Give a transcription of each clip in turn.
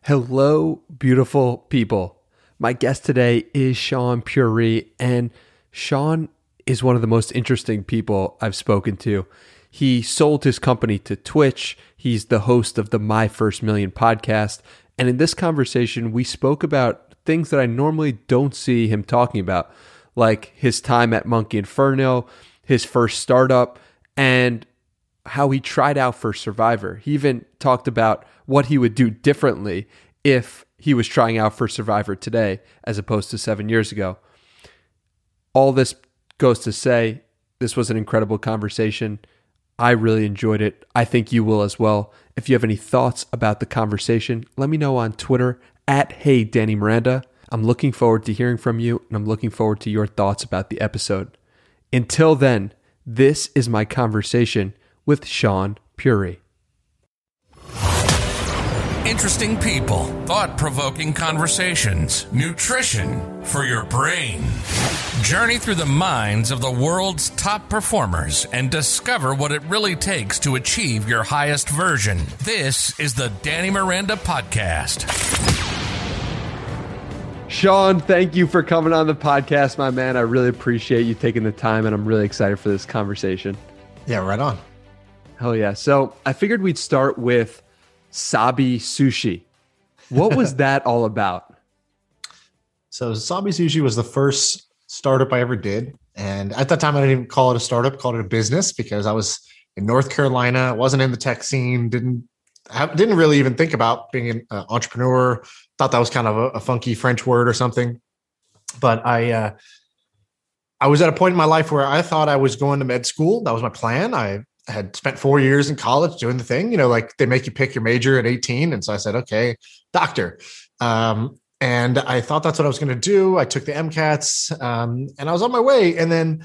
Hello, beautiful people. My guest today is Shaan Puri, and Shaan is one of the most interesting people I've spoken to. He sold his company to Twitch. He's the host of the My First Million podcast. And in this conversation, we spoke about things that I normally don't see him talking about, like his time at Monkey Inferno, his first startup, and how he tried out for Survivor. He even talked about what he would do differently if he was trying out for Survivor today as opposed to 7 years ago. All this goes to say, this was an incredible conversation. I really enjoyed it. I think you will as well. If you have any thoughts about the conversation, let me know on Twitter at @HeyDannyMiranda. I'm looking forward to hearing from you, and I'm looking forward to your thoughts about the episode. Until then, this is my conversation with Shaan Puri. Interesting people, thought-provoking conversations, nutrition for your brain. Journey through the minds of the world's top performers and discover what it really takes to achieve your highest version. This is the Danny Miranda Podcast. Shaan, thank you for coming on the podcast, my man. I really appreciate you taking the time, and I'm really excited for this conversation. Yeah, right on. Hell yeah. So I figured we'd start with Sabi Sushi. What was that all about? So Sabi Sushi was the first startup I ever did. And at that time, I didn't even call it a startup, called it a business, because I was in North Carolina, wasn't in the tech scene, didn't really even think about being an entrepreneur. Thought that was kind of a funky French word or something. But I was at a point in my life where I thought I was going to med school. That was my plan. I had spent 4 years in college doing the thing, like they make you pick your major at 18. And so I said, okay, doctor. And I thought that's what I was going to do. I took the MCATs and I was on my way. And then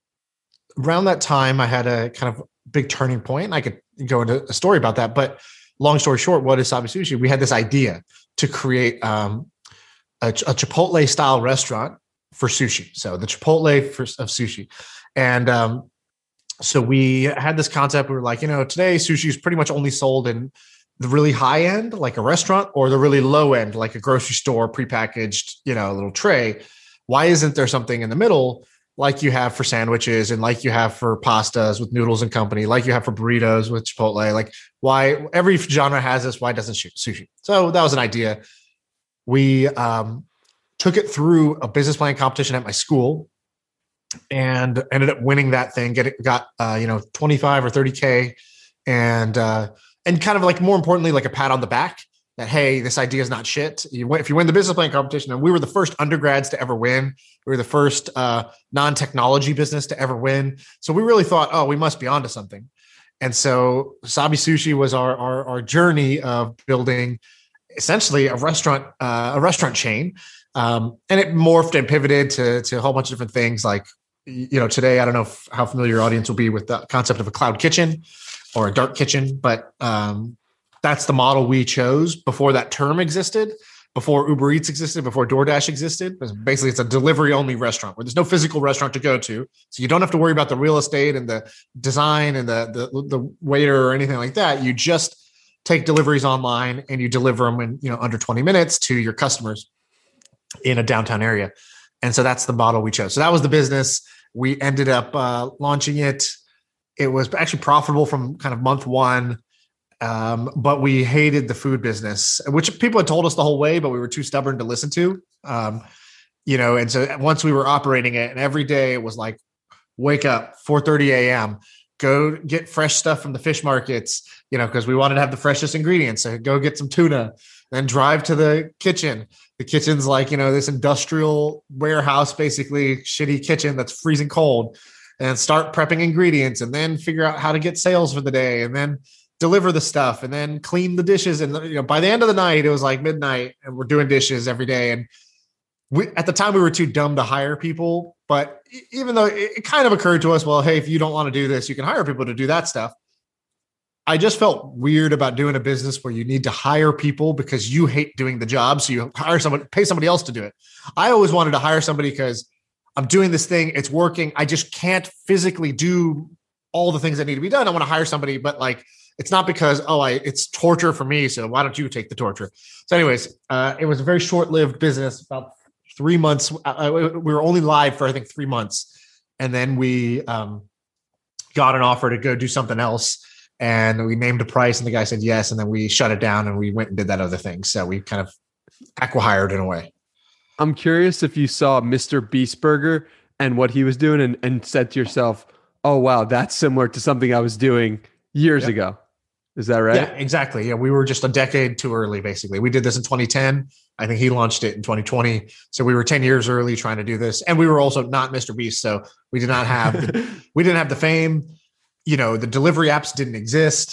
around that time, I had a kind of big turning point. I could go into a story about that, but long story short, what is Sabi Sushi? We had this idea to create a Chipotle style restaurant for sushi. So the Chipotle of sushi. And so we had this concept. We were like, today sushi is pretty much only sold in the really high end, like a restaurant, or the really low end, like a grocery store, prepackaged, a little tray. Why isn't there something in the middle, like you have for sandwiches and like you have for pastas with Noodles and Company, like you have for burritos with Chipotle? Like, why every genre has this? Why doesn't sushi? So that was an idea. We took it through a business plan competition at my school and ended up winning that thing. Got 25 or 30K, and kind of like, more importantly, like a pat on the back that, hey, this idea is not shit. If you win the business plan competition, and we were the first undergrads to ever win. We were the first non-technology business to ever win. So we really thought, oh, we must be onto something. And so Sabi Sushi was our journey of building essentially a restaurant chain. And it morphed and pivoted to a whole bunch of different things. Like, today, I don't know how familiar your audience will be with the concept of a cloud kitchen or a dark kitchen, but that's the model we chose before that term existed, before Uber Eats existed, before DoorDash existed. Basically, it's a delivery only restaurant where there's no physical restaurant to go to. So you don't have to worry about the real estate and the design and the waiter or anything like that. You just take deliveries online and you deliver them in, under 20 minutes to your customers in a downtown area. And so that's the model we chose. So that was the business. We ended up launching it. It was actually profitable from kind of month one, but we hated the food business, which people had told us the whole way, but we were too stubborn to listen to. And so once we were operating it, and every day it was like, wake up 4:30 a.m., go get fresh stuff from the fish markets, because we wanted to have the freshest ingredients. So go get some tuna, then drive to the kitchen. The kitchen's like, this industrial warehouse, basically shitty kitchen that's freezing cold, and start prepping ingredients, and then figure out how to get sales for the day, and then deliver the stuff, and then clean the dishes. And by the end of the night, it was like midnight, and we're doing dishes every day. And at the time we were too dumb to hire people, but even though it kind of occurred to us, well, hey, if you don't want to do this, you can hire people to do that stuff. I just felt weird about doing a business where you need to hire people because you hate doing the job. So you hire someone, pay somebody else to do it. I always wanted to hire somebody because I'm doing this thing. It's working. I just can't physically do all the things that need to be done. I want to hire somebody, but like It's not because, it's torture for me, so why don't you take the torture? So anyways, it was a very short-lived business, about 3 months. We were only live for, I think, 3 months. And then we got an offer to go do something else. And we named a price and the guy said yes. And then we shut it down and we went and did that other thing. So we kind of acqui-hired in a way. I'm curious if you saw Mr. Beast Burger and what he was doing and said to yourself, oh, wow, that's similar to something I was doing years ago. Is that right? Yeah, exactly. Yeah, we were just a decade too early, basically. We did this in 2010. I think he launched it in 2020. So we were 10 years early trying to do this. And we were also not Mr. Beast. So we did not have we didn't have the fame. The delivery apps didn't exist.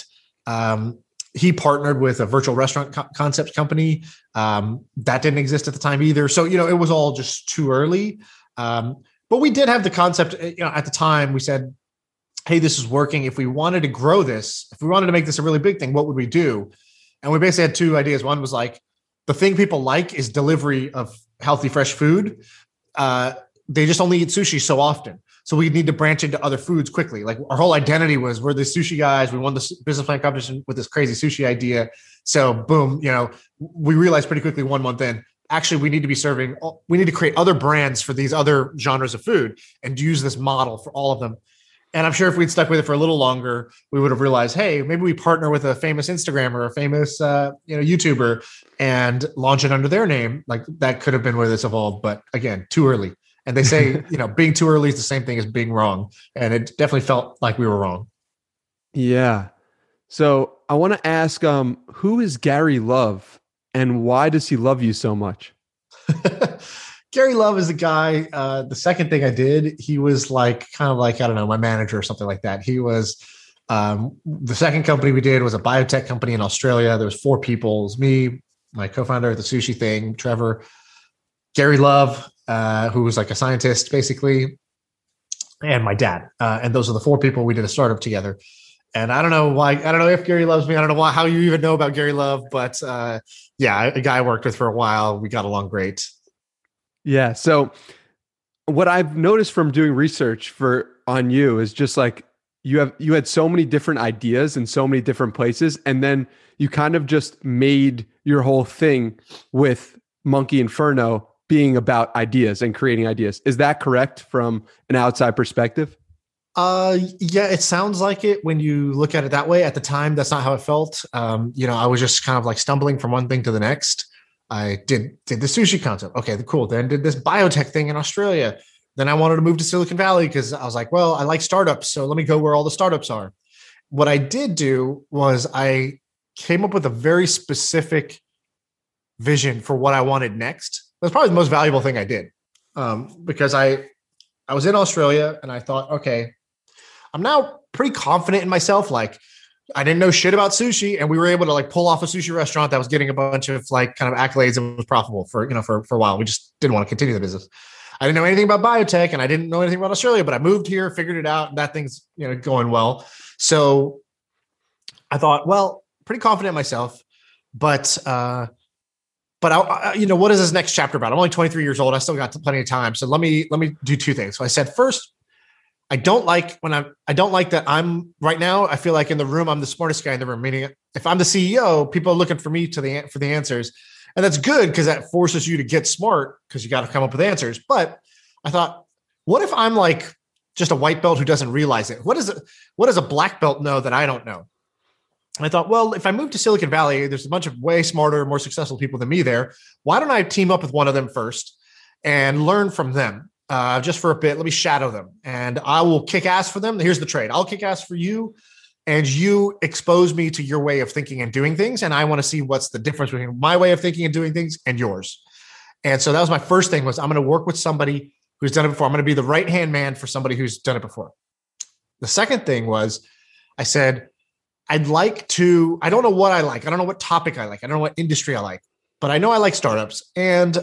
He partnered with a virtual restaurant concept company. That didn't exist at the time either. So, it was all just too early. But we did have the concept, at the time we said, hey, this is working. If we wanted to grow this, if we wanted to make this a really big thing, what would we do? And we basically had two ideas. One was like, the thing people like is delivery of healthy, fresh food. They just only eat sushi so often. So we need to branch into other foods quickly. Like our whole identity was we're the sushi guys. We won the business plan competition with this crazy sushi idea. So boom, we realized pretty quickly 1 month in, actually we need to create other brands for these other genres of food and use this model for all of them. And I'm sure if we'd stuck with it for a little longer, we would have realized, hey, maybe we partner with a famous Instagrammer or a famous, YouTuber and launch it under their name. Like that could have been where this evolved. But again, too early. And they say, being too early is the same thing as being wrong. And it definitely felt like we were wrong. Yeah. So I want to ask, who is Gary Love and why does he love you so much? Gary Love is the guy. The second thing I did, he was I don't know, my manager or something like that. He was the second company we did was a biotech company in Australia. There was 4 people. It was me, my co-founder of the sushi thing, Trevor, Gary Love, who was like a scientist basically, and my dad. And those are the 4 people we did a startup together. And I don't know why. I don't know if Gary loves me. I don't know how you even know about Gary Love, but a guy I worked with for a while. We got along great. Yeah. So what I've noticed from doing research on you is just like you had so many different ideas in so many different places, and then you kind of just made your whole thing with Monkey Inferno being about ideas and creating ideas. Is that correct from an outside perspective? Yeah, it sounds like it when you look at it that way. At the time, that's not how it felt. I was just kind of like stumbling from one thing to the next. I did the sushi concept. Okay, cool. Then did this biotech thing in Australia. Then I wanted to move to Silicon Valley because I was like, well, I like startups. So let me go where all the startups are. What I did do was I came up with a very specific vision for what I wanted next. That's probably the most valuable thing I did. Because I was in Australia and I thought, okay, I'm now pretty confident in myself. Like I didn't know shit about sushi, and we were able to like pull off a sushi restaurant that was getting a bunch of like kind of accolades and was profitable for a while. We just didn't want to continue the business. I didn't know anything about biotech and I didn't know anything about Australia, but I moved here, figured it out, and that thing's going well. So I thought, well, pretty confident in myself, but I, what is this next chapter about? I'm only 23 years old. I still got plenty of time. So let me do 2 things. So I said, first, I don't like that I'm right now. I feel like in the room, I'm the smartest guy in the room. Meaning, if I'm the CEO, people are looking for me for the answers, and that's good because that forces you to get smart because you got to come up with answers. But I thought, what if I'm like just a white belt who doesn't realize it? What does a black belt know that I don't know? And I thought, well, if I move to Silicon Valley, there's a bunch of way smarter, more successful people than me there. Why don't I team up with one of them first and learn from them? Just for a bit, let me shadow them and I will kick ass for them. Here's the trade. I'll kick ass for you and you expose me to your way of thinking and doing things. And I want to see what's the difference between my way of thinking and doing things and yours. And so that was my first thing was I'm going to work with somebody who's done it before. I'm going to be the right-hand man for somebody who's done it before. The second thing was I said, I don't know what I like. I don't know what topic I like. I don't know what industry I like, but I know I like startups. And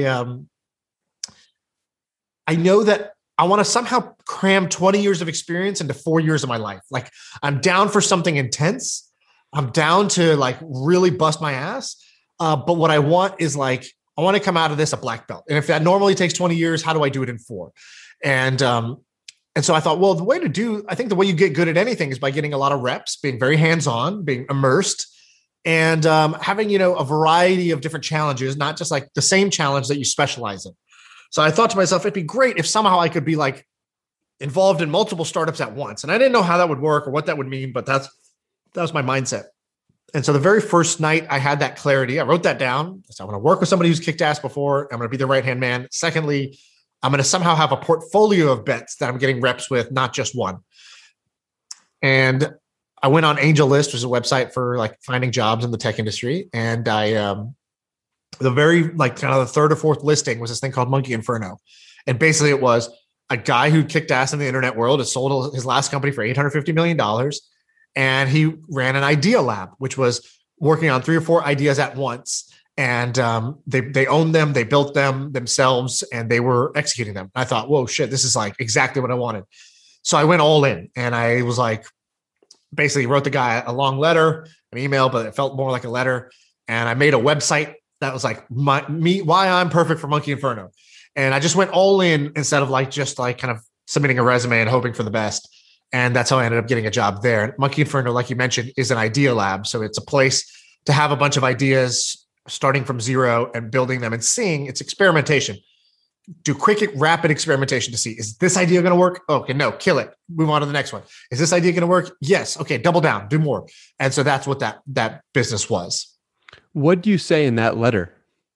I know that I want to somehow cram 20 years of experience into 4 years of my life. Like I'm down for something intense. I'm down to like really bust my ass. But what I want is like, I want to come out of this a black belt. And if that normally takes 20 years, how do I do it in 4? And And so I thought, well, I think the way you get good at anything is by getting a lot of reps, being very hands-on, being immersed, and having, a variety of different challenges, not just like the same challenge that you specialize in. So I thought to myself, it'd be great if somehow I could be like involved in multiple startups at once. And I didn't know how that would work or what that would mean, but that was my mindset. And so the very first night I had that clarity, I wrote that down. So I'm going to work with somebody who's kicked ass before. I'm going to be the right-hand man. Secondly, I'm going to somehow have a portfolio of bets that I'm getting reps with, not just one. And I went on AngelList, which is a website for like finding jobs in the tech industry. And the very like kind of the third or fourth listing was this thing called Monkey Inferno. And basically it was a guy who kicked ass in the internet world, has sold his last company for $850 million. And he ran an idea lab, which was working on 3 or 4 ideas at once. And they owned them, they built them themselves, and they were executing them. I thought, whoa, shit, this is like exactly what I wanted. So I went all in, and I was like, basically wrote the guy a long letter, an email, but it felt more like a letter. And I made a website that was like why I'm perfect for Monkey Inferno. And I just went all in instead of like just like kind of submitting a resume and hoping for the best. And that's how I ended up getting a job there. Monkey Inferno, like you mentioned, is an idea lab. So it's a place to have a bunch of ideas starting from zero and building them and seeing. It's experimentation. Do quick, rapid experimentation to see, is this idea going to work? Okay, no, kill it. Move on to the next one. Is this idea going to work? Yes. Okay, double down, do more. And so that's what that business was. What do you say in that letter?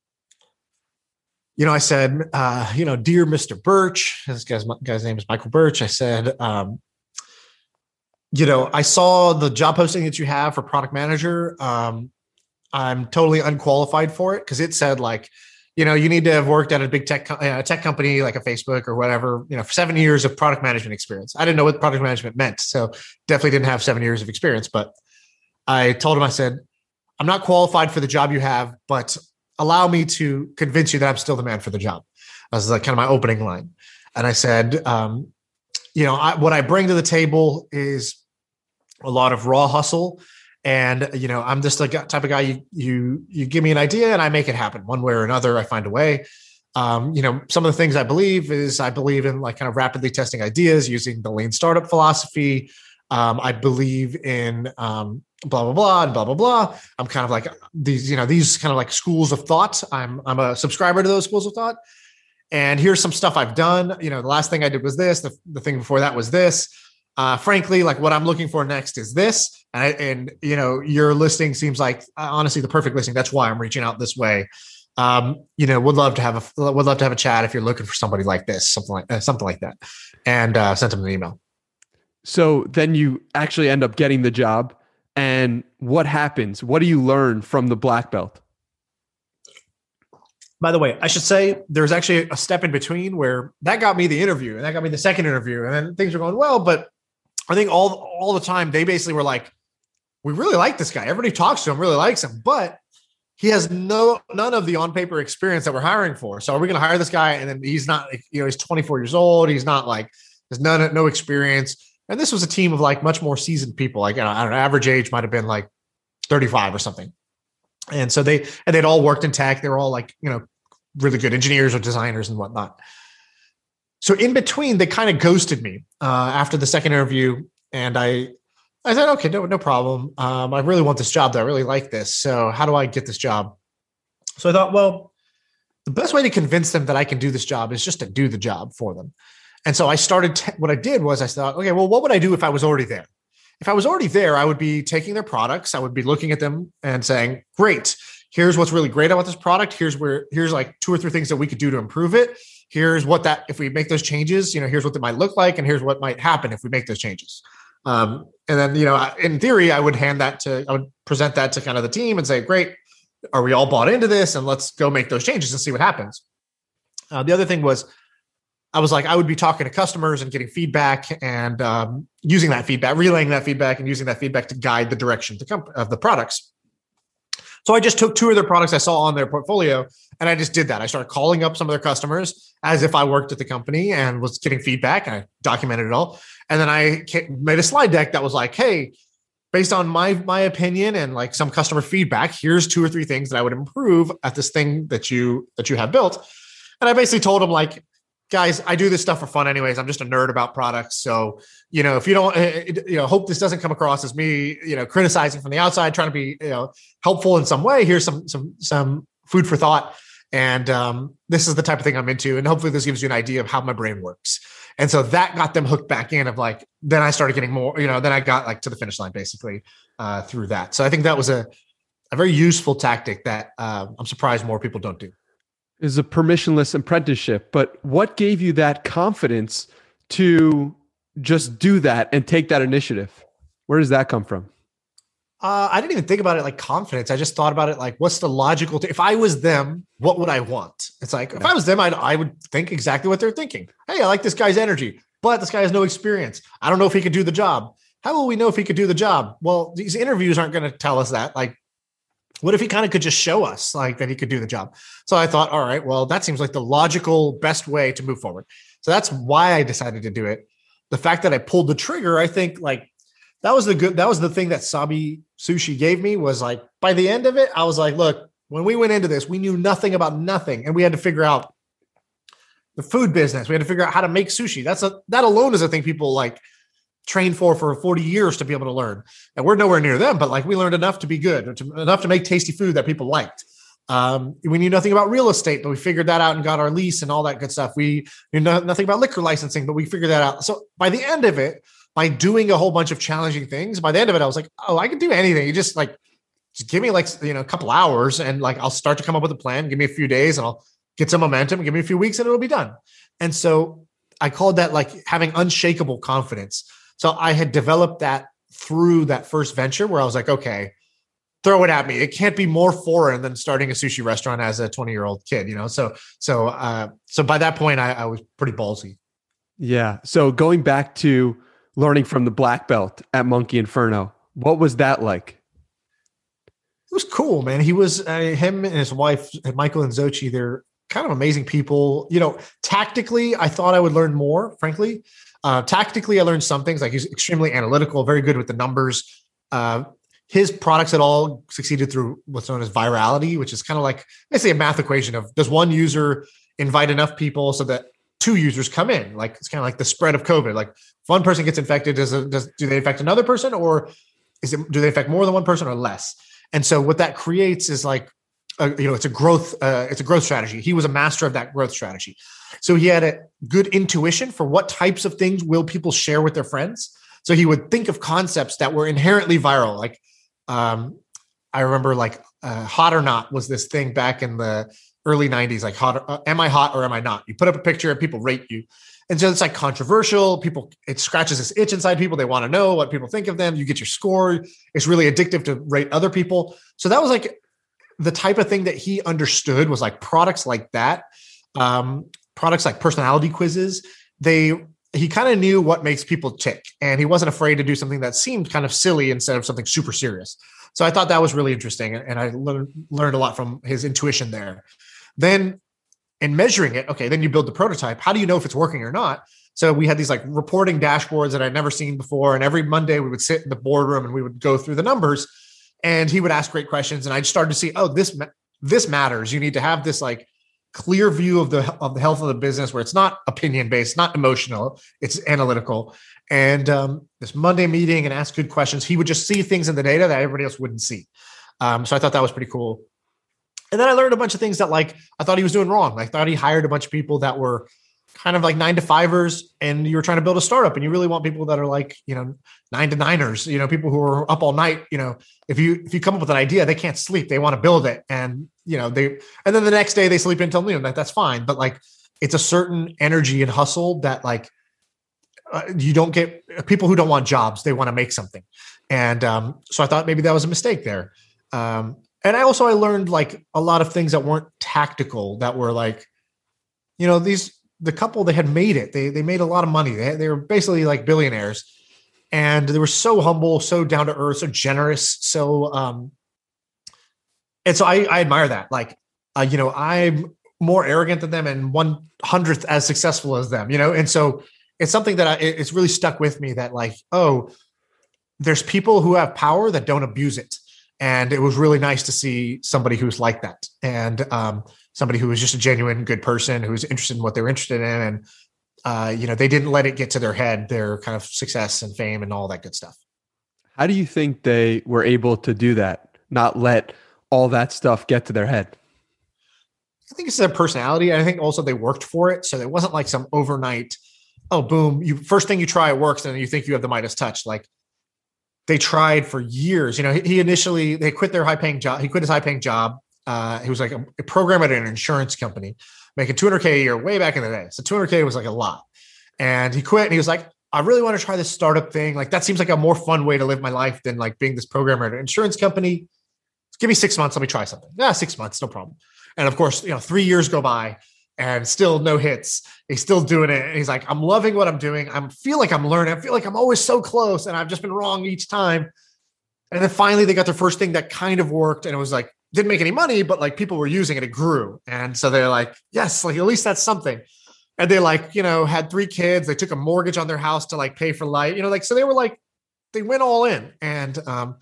I said, dear Mr. Birch, this guy's name is Michael Birch. I said, I saw the job posting that you have for product manager. I'm totally unqualified for it because it said like, you need to have worked at a big tech company like a Facebook or whatever, for 7 years of product management experience. I didn't know what product management meant. So definitely didn't have 7 years of experience, but I told him, I said, I'm not qualified for the job you have, but allow me to convince you that I'm still the man for the job. That was like kind of my opening line. And I said, what I bring to the table is a lot of raw hustle. And, I'm just the type of guy, you give me an idea and I make it happen one way or another. I find a way. Some of the things I believe in like kind of rapidly testing ideas using the lean startup philosophy. I believe in blah, blah, blah, and blah, blah, blah. I'm kind of like these kind of like schools of thought. I'm a subscriber to those schools of thought. And here's some stuff I've done. The last thing I did was this. The thing before that was this. Frankly, like what I'm looking for next is this. And your listing seems like honestly the perfect listing. That's why I'm reaching out this way. Would love to have a chat if you're looking for somebody like this, something like that. And sent him an email. So then you actually end up getting the job. And what happens? What do you learn from the black belt? By the way, I should say there's actually a step in between where that got me the interview and that got me the second interview. And then things were going well, but I think all the time they basically were like, we really like this guy. Everybody talks to him, really likes him, but he has none of the on-paper experience that we're hiring for. So are we going to hire this guy? And then he's not, he's 24 years old. He's not like, there's no experience. And this was a team of like much more seasoned people. Like, I don't know, average age might've been like 35 or something. And so they'd all worked in tech. They were all like, really good engineers or designers and whatnot. So in between, they kind of ghosted me after the second interview. And I said, okay, no problem. I really want this job though. I really like this. So how do I get this job? So I thought, well, the best way to convince them that I can do this job is just to do the job for them. And so I started, what I did was I thought, okay, well, what would I do if I was already there? If I was already there, I would be taking their products. I would be looking at them and saying, great, here's what's really great about this product. Here's like 2 or 3 things that we could do to improve it. Here's if we make those changes, here's what it might look like. And here's what might happen if we make those changes. And then, in theory, I would present that to kind of the team and say, great, are we all bought into this? And let's go make those changes and see what happens. The other thing was, I was like, I would be talking to customers and getting feedback and using that feedback, relaying that feedback and using that feedback to guide the direction of the products. So I just took 2 of their products I saw on their portfolio and I just did that. I started calling up some of their customers as if I worked at the company and was getting feedback. And I documented it all. And then I made a slide deck that was like, hey, based on my opinion and like some customer feedback, here's 2 or 3 things that I would improve at this thing that you have built. And I basically told them like, guys, I do this stuff for fun anyways. I'm just a nerd about products. So, if you don't, hope this doesn't come across as me, criticizing from the outside, trying to be, helpful in some way. Here's some food for thought. And this is the type of thing I'm into. And hopefully this gives you an idea of how my brain works. And so that got them hooked back in of like, then I started getting more, then I got like to the finish line basically through that. So I think that was a very useful tactic that I'm surprised more people don't do. Is a permissionless apprenticeship, but what gave you that confidence to just do that and take that initiative? Where does that come from? I didn't even think about it like confidence. I just thought about it like, what's the logical if I was them, what would I want? It's like, if I was them, I would think exactly what they're thinking. Hey, I like this guy's energy, but this guy has no experience. I don't know if he could do the job. How will we know if he could do the job? Well, these interviews aren't going to tell us that. Like, what if he kind of could just show us like that he could do the job? So I thought, all right, well, that seems like the logical best way to move forward. So that's why I decided to do it. The fact that I pulled the trigger, I think like that was the thing that Sabi Sushi gave me was like, by the end of it, I was like, look, when we went into this, we knew nothing about nothing. And we had to figure out the food business. We had to figure out how to make sushi. That alone is a thing people like trained for 40 years to be able to learn. And we're nowhere near them, but like we learned enough to be good, enough to make tasty food that people liked. We knew nothing about real estate, but we figured that out and got our lease and all that good stuff. We knew nothing about liquor licensing, but we figured that out. So by the end of it, by doing a whole bunch of challenging things, by the end of it, I was like, oh, I can do anything. You just give me like, a couple hours and like, I'll start to come up with a plan. Give me a few days and I'll get some momentum. Give me a few weeks and it'll be done. And so I called that like having unshakable confidence. So I had developed that through that first venture where I was like, okay, throw it at me. It can't be more foreign than starting a sushi restaurant as a 20-year-old kid, So by that point I was pretty ballsy. Yeah. So going back to learning from the black belt at Monkey Inferno, what was that like? It was cool, man. He was him and his wife, Michael and Xochi. They're kind of amazing people. Tactically, I thought I would learn more, frankly. Tactically, I learned some things. Like he's extremely analytical, very good with the numbers. His products had all succeeded through what's known as virality, which is kind of like basically a math equation of does one user invite enough people so that two users come in? Like it's kind of like the spread of COVID. Like if one person gets infected, do they infect another person, or do they infect more than one person or less? And so what that creates is like it's a growth strategy. He was a master of that growth strategy. So he had a good intuition for what types of things will people share with their friends. So he would think of concepts that were inherently viral. Like I remember like Hot or Not was this thing back in the early 90s, like am I hot or am I not? You put up a picture and people rate you. And so it's like controversial. It scratches this itch inside people. They want to know what people think of them. You get your score. It's really addictive to rate other people. So that was like the type of thing that he understood was like products like that. Products like personality quizzes. He kind of knew what makes people tick, and he wasn't afraid to do something that seemed kind of silly instead of something super serious. So I thought that was really interesting. And I learned a lot from his intuition there. Then in measuring it, okay, then you build the prototype. How do you know if it's working or not? So we had these like reporting dashboards that I'd never seen before. And every Monday we would sit in the boardroom and we would go through the numbers, and he would ask great questions. And I started to see, oh, this matters. You need to have this like clear view of the health of the business where it's not opinion based, not emotional, it's analytical. And this Monday meeting and ask good questions, he would just see things in the data that everybody else wouldn't see. So I thought that was pretty cool. And then I learned a bunch of things that like I thought he was doing wrong. I thought he hired a bunch of people that were kind of like 9-to-5ers, and you were trying to build a startup and you really want people that are like, 9-to-9ers, people who are up all night. If you come up with an idea, they can't sleep. They want to build it. And, and then the next day they sleep until noon. That's fine. But like, it's a certain energy and hustle that like, you don't get people who don't want jobs. They want to make something. And so I thought maybe that was a mistake there. And I learned like a lot of things that weren't tactical, that were like, the couple, they had made it. They made a lot of money. They were basically like billionaires, and they were so humble, so down to earth, so generous. So, and so I admire that. Like, I'm more arrogant than them and 1/100th as successful as them, And so it's something that it's really stuck with me that like, oh, there's people who have power that don't abuse it. And it was really nice to see somebody who's like that, and somebody who was just a genuine good person who was interested in what they were interested in. And, they didn't let it get to their head, their kind of success and fame and all that good stuff. How do you think they were able to do that? Not let all that stuff get to their head? I think it's their personality. And I think also they worked for it. So it wasn't like some overnight, oh, boom, first thing you try, it works. And then you think you have the Midas touch. Like, they tried for years. They quit their high paying job. He quit his high paying job. He was like a programmer at an insurance company, making $200K a year way back in the day. So $200K was like a lot. And he quit, and he was like, I really want to try this startup thing. Like, that seems like a more fun way to live my life than like being this programmer at an insurance company. Give me 6 months. Let me try something. Yeah, 6 months, no problem. And of course, 3 years go by and still no hits. He's still doing it. And he's like, I'm loving what I'm doing. I feel like I'm learning. I feel like I'm always so close, and I've just been wrong each time. And then finally they got their first thing that kind of worked, and it was like, didn't make any money, but like people were using it. It grew. And so they're like, yes, like at least that's something. And they had 3 kids. They took a mortgage on their house to like pay for life, so they were like, they went all in. And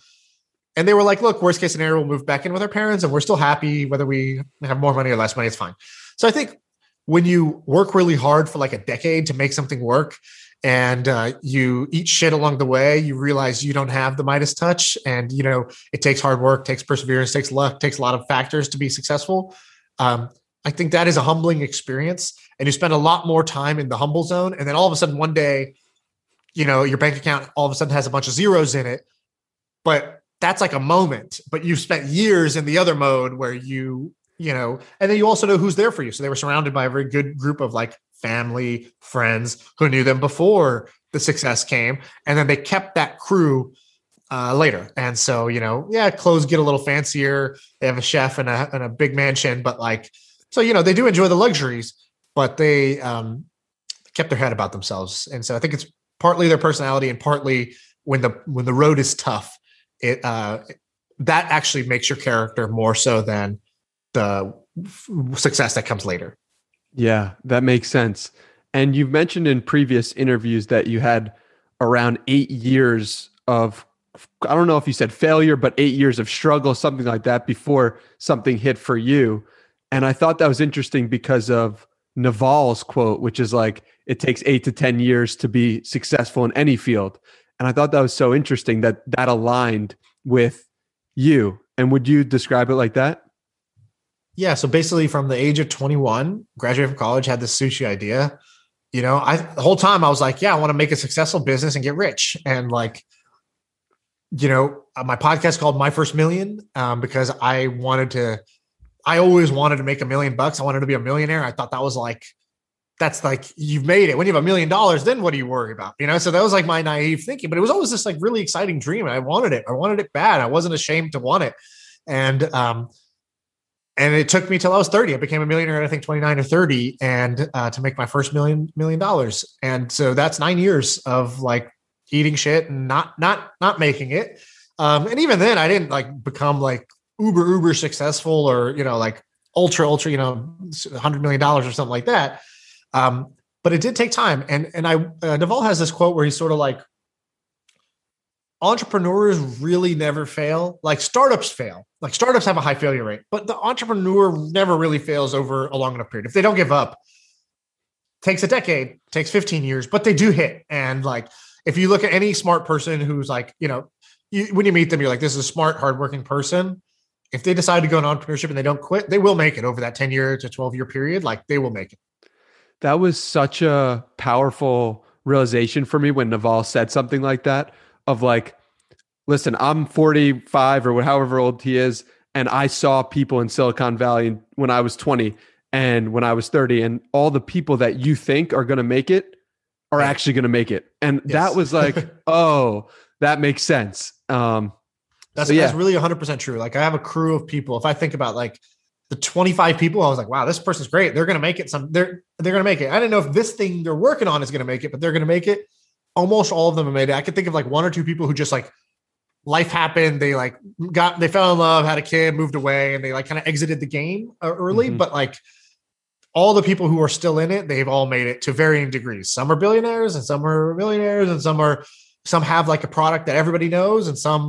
they were like, look, worst case scenario, we'll move back in with our parents, and we're still happy whether we have more money or less money, it's fine. So I think when you work really hard for like a decade to make something work, and you eat shit along the way, you realize you don't have the Midas touch. And, it takes hard work, takes perseverance, takes luck, takes a lot of factors to be successful. I think that is a humbling experience. And you spend a lot more time in the humble zone. And then all of a sudden one day, your bank account all of a sudden has a bunch of zeros in it. But that's like a moment. But you've spent years in the other mode where and then you also know who's there for you. So they were surrounded by a very good group of like family, friends who knew them before the success came. And then they kept that crew later. And so, clothes get a little fancier. They have a chef and a big mansion, but they do enjoy the luxuries, but they kept their head about themselves. And so I think it's partly their personality, and partly when the road is tough, that actually makes your character more so than the success that comes later. Yeah, that makes sense. And you've mentioned in previous interviews that you had around 8 years of, I don't know if you said failure, but 8 years of struggle, something like that, before something hit for you. And I thought that was interesting because of Naval's quote, which is like, it takes 8 to 10 years to be successful in any field. And I thought that was so interesting that aligned with you. And would you describe it like that? Yeah. So basically from the age of 21, graduated from college, had this sushi idea. The whole time I was like, yeah, I want to make a successful business and get rich. And my podcast called My First Million, because I always wanted to make $1 million. I wanted to be a millionaire. I thought that was that's like, you've made it. When you have $1 million, then what do you worry about? So that was like my naive thinking, but it was always this like really exciting dream. And I wanted it. I wanted it bad. I wasn't ashamed to want it. And it took me till I was 30. I became a millionaire at, I think, 29 or 30, and to make my first $1 million. And so that's 9 years of like eating shit and not making it. And even then I didn't like become like uber successful or, like ultra, $100 million or something like that. But it did take time. And Naval has this quote where he's sort of like, entrepreneurs really never fail. Like startups fail. Like startups have a high failure rate, but the entrepreneur never really fails over a long enough period. If they don't give up, takes a decade, takes 15 years, but they do hit. And like, if you look at any smart person who's like, when you meet them, you're like, this is a smart, hardworking person. If they decide to go into entrepreneurship and they don't quit, they will make it over that 10-year to 12-year period. Like they will make it. That was such a powerful realization for me when Naval said something like that, of like, listen, I'm 45 or however old he is, and I saw people in Silicon Valley when I was 20 and when I was 30, and all the people that you think are going to make it are actually going to make it. And that was like, oh, that makes sense. That's really 100% true. Like I have a crew of people. If I think about like the 25 people, I was like, wow, this person's great. They're going to make it. They're going to make it. I didn't know if this thing they're working on is going to make it, but they're going to make it. Almost all of them have made it. I could think of like 1 or 2 people who just like life happened. They fell in love, had a kid, moved away, and they like kind of exited the game early. Mm-hmm. But like all the people who are still in it, they've all made it to varying degrees. Some are billionaires and some are millionaires, and some have like a product that everybody knows, and some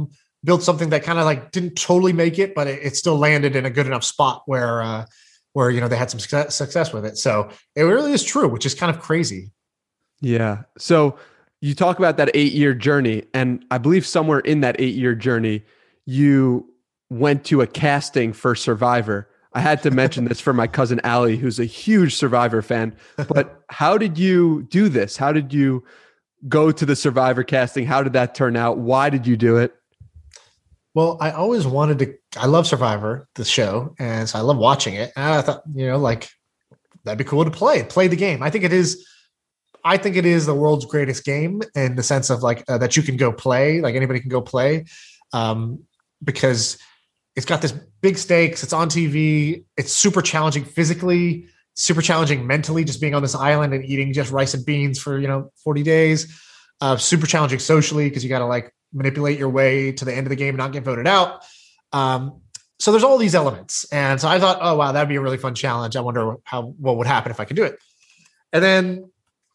built something that kind of like didn't totally make it, but it still landed in a good enough spot where they had some success with it. So it really is true, which is kind of crazy. Yeah. So you talk about that 8-year journey, and I believe somewhere in that 8-year journey, you went to a casting for Survivor. I had to mention this for my cousin Allie, who's a huge Survivor fan. But how did you do this? How did you go to the Survivor casting? How did that turn out? Why did you do it? Well, I always wanted to. I love Survivor, the show, and so I love watching it. And I thought, like that'd be cool to play the game. I think it is the world's greatest game in the sense of like that you can go play, like anybody can go play, because it's got this big stakes. It's on TV. It's super challenging physically, super challenging mentally, just being on this island and eating just rice and beans for 40 days. Super challenging socially because you got to like manipulate your way to the end of the game and not get voted out. So there's all these elements. And so I thought, oh, wow, that'd be a really fun challenge. I wonder what would happen if I could do it. And then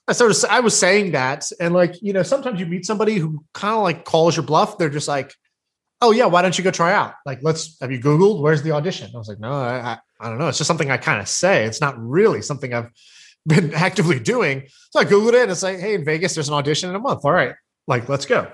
I was saying that, and like, sometimes you meet somebody who kind of like calls your bluff. They're just like, oh yeah, why don't you go try out? Like, have you Googled, where's the audition? I was like, no, I don't know. It's just something I kind of say. It's not really something I've been actively doing. So I Googled it and it's like, hey, in Vegas, there's an audition in a month. All right, like, let's go.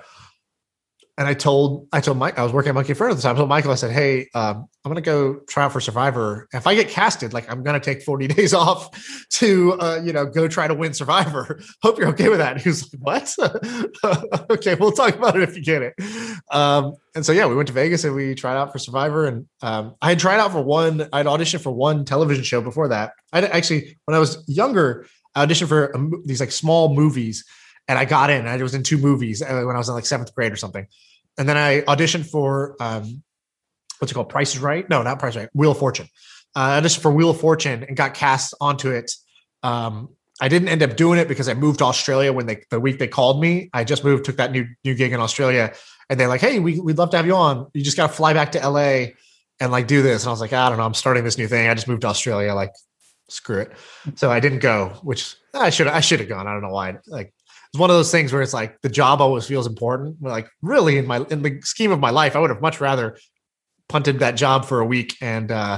And I told Mike, I was working at Monkey Inferno at the time. I told Michael, I said, hey, I'm going to go try out for Survivor. If I get casted, like I'm going to take 40 days off to, go try to win Survivor. Hope you're okay with that. And he was like, what? Okay, we'll talk about it if you get it. And so, yeah, we went to Vegas and we tried out for Survivor. And I had tried out I'd auditioned for one television show before that. When I was younger, I auditioned for these like small movies. And I got in. I was in 2 movies when I was in like 7th grade or something. And then I auditioned for what's it called? Price is Right? No, not Price is Right. Wheel of Fortune. I auditioned for Wheel of Fortune and got cast onto it. I didn't end up doing it because I moved to Australia the week they called me. I just moved, took that new gig in Australia, and they're like, "Hey, we'd love to have you on. You just got to fly back to LA and like do this." And I was like, "I don't know. I'm starting this new thing. I just moved to Australia. Like, screw it." So I didn't go, which I should have gone. I don't know why. Like. It's one of those things where it's like the job always feels important. Like really in the scheme of my life, I would have much rather punted that job for a week and gone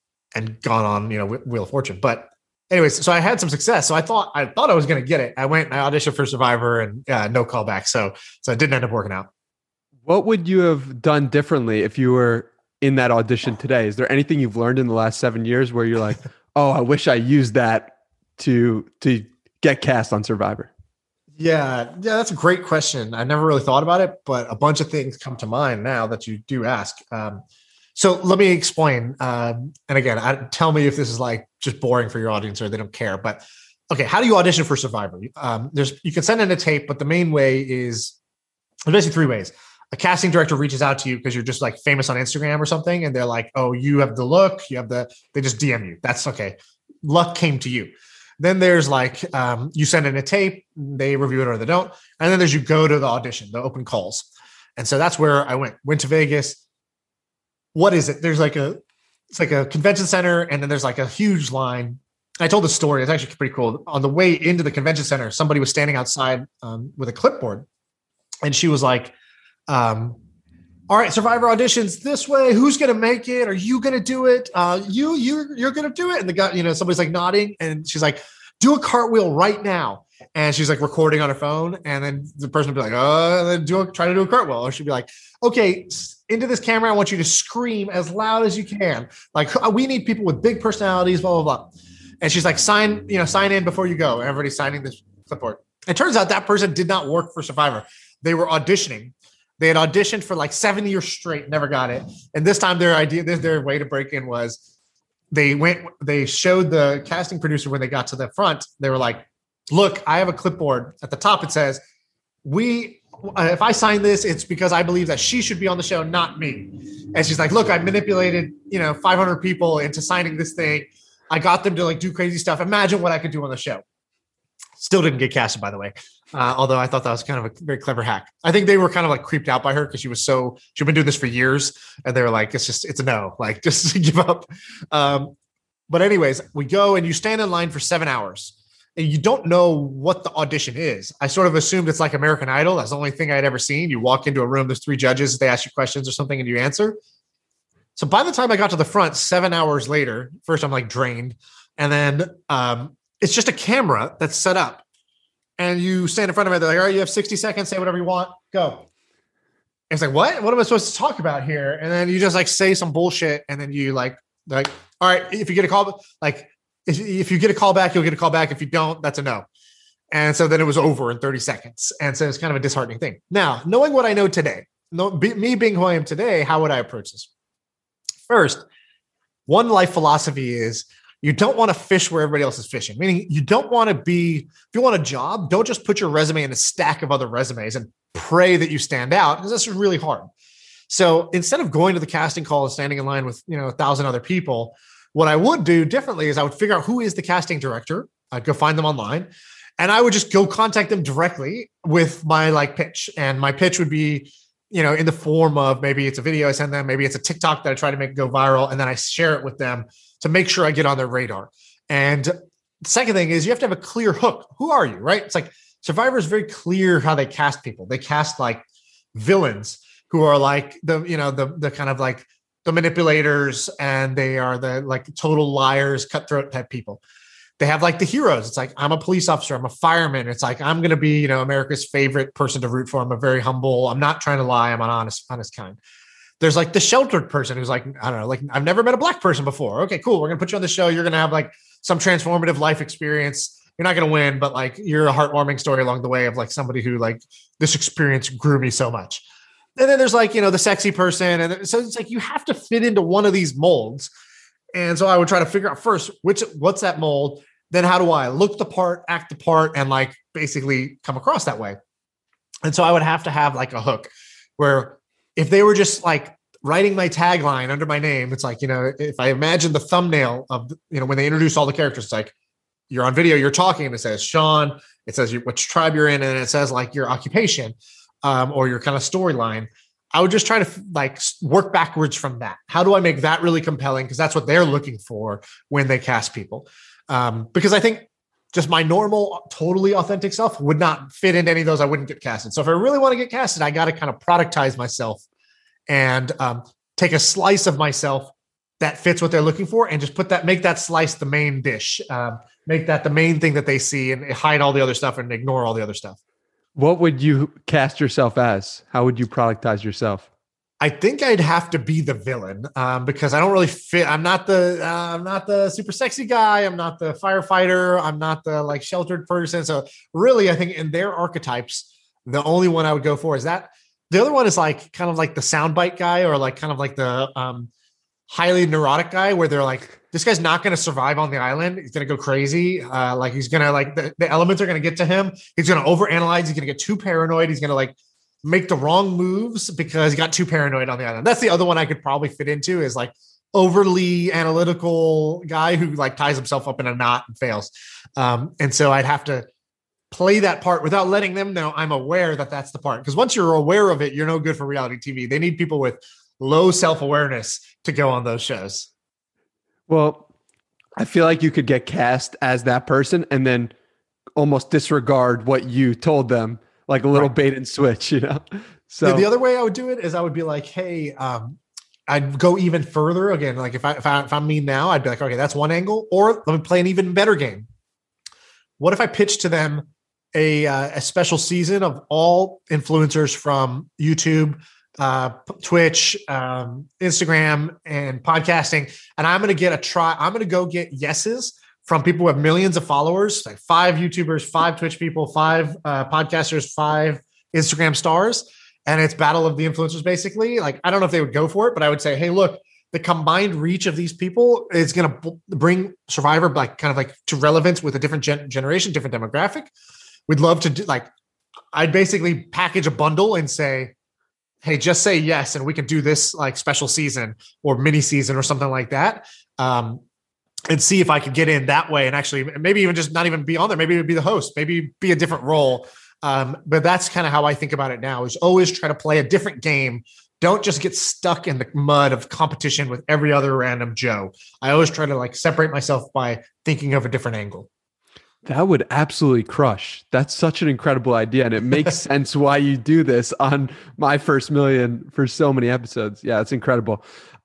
on, Wheel of Fortune. But anyways, so I had some success. So I thought I was going to get it. I went and I auditioned for Survivor and no callback. So it didn't end up working out. What would you have done differently if you were in that audition today? Is there anything you've learned in the last 7 years where you're like, oh, I wish I used that to get cast on Survivor? Yeah, that's a great question. I never really thought about it, but a bunch of things come to mind now that you do ask. So let me explain. And again, tell me if this is like just boring for your audience or they don't care. But okay, how do you audition for Survivor? You can send in a tape, but the main way is there's basically 3 ways. A casting director reaches out to you because you're just like famous on Instagram or something, and they're like, "Oh, you have the look. They just DM you. That's okay. Luck came to you." Then there's like, you send in a tape, they review it or they don't. And then there's you go to the audition, the open calls. And so that's where I went to Vegas. What is it? There's it's like a convention center. And then there's like a huge line. I told the story. It's actually pretty cool. On the way into the convention center, somebody was standing outside with a clipboard. And she was like, all right, Survivor auditions this way. Who's going to make it? Are you going to do it? You're going to do it. And the guy, somebody's like nodding and she's like, do a cartwheel right now. And she's like recording on her phone. And then the person would be like, then try to do a cartwheel. Or she'd be like, okay, into this camera, I want you to scream as loud as you can. Like, we need people with big personalities, blah, blah, blah. And she's like, sign in before you go. Everybody's signing this clipboard. It turns out that person did not work for Survivor. They were auditioning. They had auditioned for like 7 years straight, never got it. And this time their way to break in was they showed the casting producer when they got to the front. They were like, look, I have a clipboard. At the top, it says, if I sign this, it's because I believe that she should be on the show, not me. And she's like, look, I manipulated, 500 people into signing this thing. I got them to like do crazy stuff. Imagine what I could do on the show. Still didn't get casted, by the way. Although I thought that was kind of a very clever hack. I think they were kind of like creeped out by her because she'd been doing this for years. And they were like, it's a no, like just give up. But anyways, we go and you stand in line for 7 hours. and you don't know what the audition is. I sort of assumed it's like American Idol. That's the only thing I'd ever seen. You walk into a room, there's 3 judges, they ask you questions or something and you answer. So by the time I got to the front 7 hours later, first I'm like drained. And then it's just a camera that's set up. And you stand in front of it. They're like, all right, you have 60 seconds, say whatever you want, go. And it's like, what am I supposed to talk about here? And then you just like say some bullshit. And then you like, all right, if you get a call, like if you get a call back, you'll get a call back. If you don't, that's a no. And so then it was over in 30 seconds. And so it's kind of a disheartening thing. Now, knowing what I know today, me being who I am today, how would I approach this? First, one life philosophy is you don't want to fish where everybody else is fishing, meaning you don't want to be, if you want a job, don't just put your resume in a stack of other resumes and pray that you stand out, because this is really hard. So instead of going to the casting call and standing in line with 1,000 other people, what I would do differently is I would figure out who is the casting director. I'd go find them online, and I would just go contact them directly with my like pitch. And my pitch would be, in the form of maybe it's a video I send them, maybe it's a TikTok that I try to make go viral, and then I share it with them to make sure I get on their radar. And the second thing is you have to have a clear hook. Who are you, right? It's like Survivor is very clear how they cast people. They cast like villains who are like the kind of like the manipulators, and they are the like total liars, cutthroat type people. They have like the heroes. It's like, I'm a police officer, I'm a fireman. It's like, I'm going to be, America's favorite person to root for. I'm a very humble, I'm not trying to lie, I'm an honest kind. There's like the sheltered person who's like, I don't know, like I've never met a black person before. Okay, cool. We're going to put you on the show. You're going to have like some transformative life experience. You're not going to win, but like you're a heartwarming story along the way of like somebody who like this experience grew me so much. And then there's like, the sexy person. And so it's like, you have to fit into one of these molds. And so I would try to figure out first, what's that mold? Then how do I look the part, act the part, and like basically come across that way? And so I would have to have like a hook where if they were just like writing my tagline under my name, it's like, if I imagine the thumbnail of, when they introduce all the characters, it's like, you're on video, you're talking, and it says Sean, it says which tribe you're in, and it says like your occupation or your kind of storyline. I would just try to like work backwards from that. How do I make that really compelling? Because that's what they're looking for when they cast people. Because I think just my normal, totally authentic self would not fit into any of those. I wouldn't get casted. So if I really want to get casted, I got to kind of productize myself and take a slice of myself that fits what they're looking for, and just make that slice the main dish, make that the main thing that they see, and hide all the other stuff and ignore all the other stuff. What would you cast yourself as? How would you productize yourself? I think I'd have to be the villain because I don't really fit. I'm not the super sexy guy. I'm not the firefighter. I'm not the like sheltered person. So really, I think in their archetypes, the only one I would go for is that. The other one is like kind of like the soundbite guy, or like kind of like the highly neurotic guy, where they're like, this guy's not going to survive on the island. He's going to go crazy. Like he's going to like the elements are going to get to him. He's going to overanalyze. He's going to get too paranoid. He's going to like make the wrong moves because he got too paranoid on the island. That's the other one I could probably fit into, is like overly analytical guy who like ties himself up in a knot and fails. And so I'd have to play that part without letting them know I'm aware that that's the part. Because once you're aware of it, you're no good for reality TV. They need people with low self-awareness to go on those shows. Well, I feel like you could get cast as that person and then almost disregard what you told them, like a little bait and switch, So the other way I would do it is I would be like, hey, I'd go even further. Again, like if I'm me now, I'd be like, okay, that's one angle. Or let me play an even better game. What if I pitch to them a special season of all influencers from YouTube, Twitch, Instagram, and podcasting, and I'm going to go get yeses from people who have millions of followers, like 5 YouTubers, 5 Twitch people, 5 podcasters, 5 Instagram stars, and it's battle of the influencers basically. Like, I don't know if they would go for it, but I would say, hey, look, the combined reach of these people is going to bring Survivor like kind of like to relevance with a different generation, different demographic. We'd love to do like, I'd basically package a bundle and say, hey, just say yes, and we can do this like special season or mini season or something like that. And see if I could get in that way, and actually maybe even just not even be on there. Maybe it would be the host, maybe be a different role. But that's kind of how I think about it now, is always try to play a different game. Don't just get stuck in the mud of competition with every other random Joe. I always try to like separate myself by thinking of a different angle. That would absolutely crush. That's such an incredible idea. And it makes sense why you do this on My First Million for so many episodes. Yeah, it's incredible.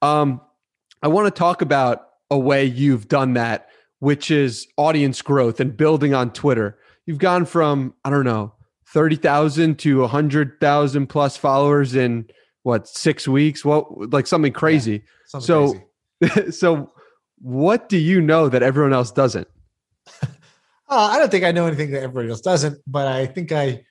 I want to talk about a way you've done that, which is audience growth and building on Twitter. You've gone from, I don't know, 30,000 to 100,000 plus followers in what, 6 weeks? What, like something crazy. Yeah, something crazy. So what do you know that everyone else doesn't? I don't think I know anything that everybody else doesn't, but I think when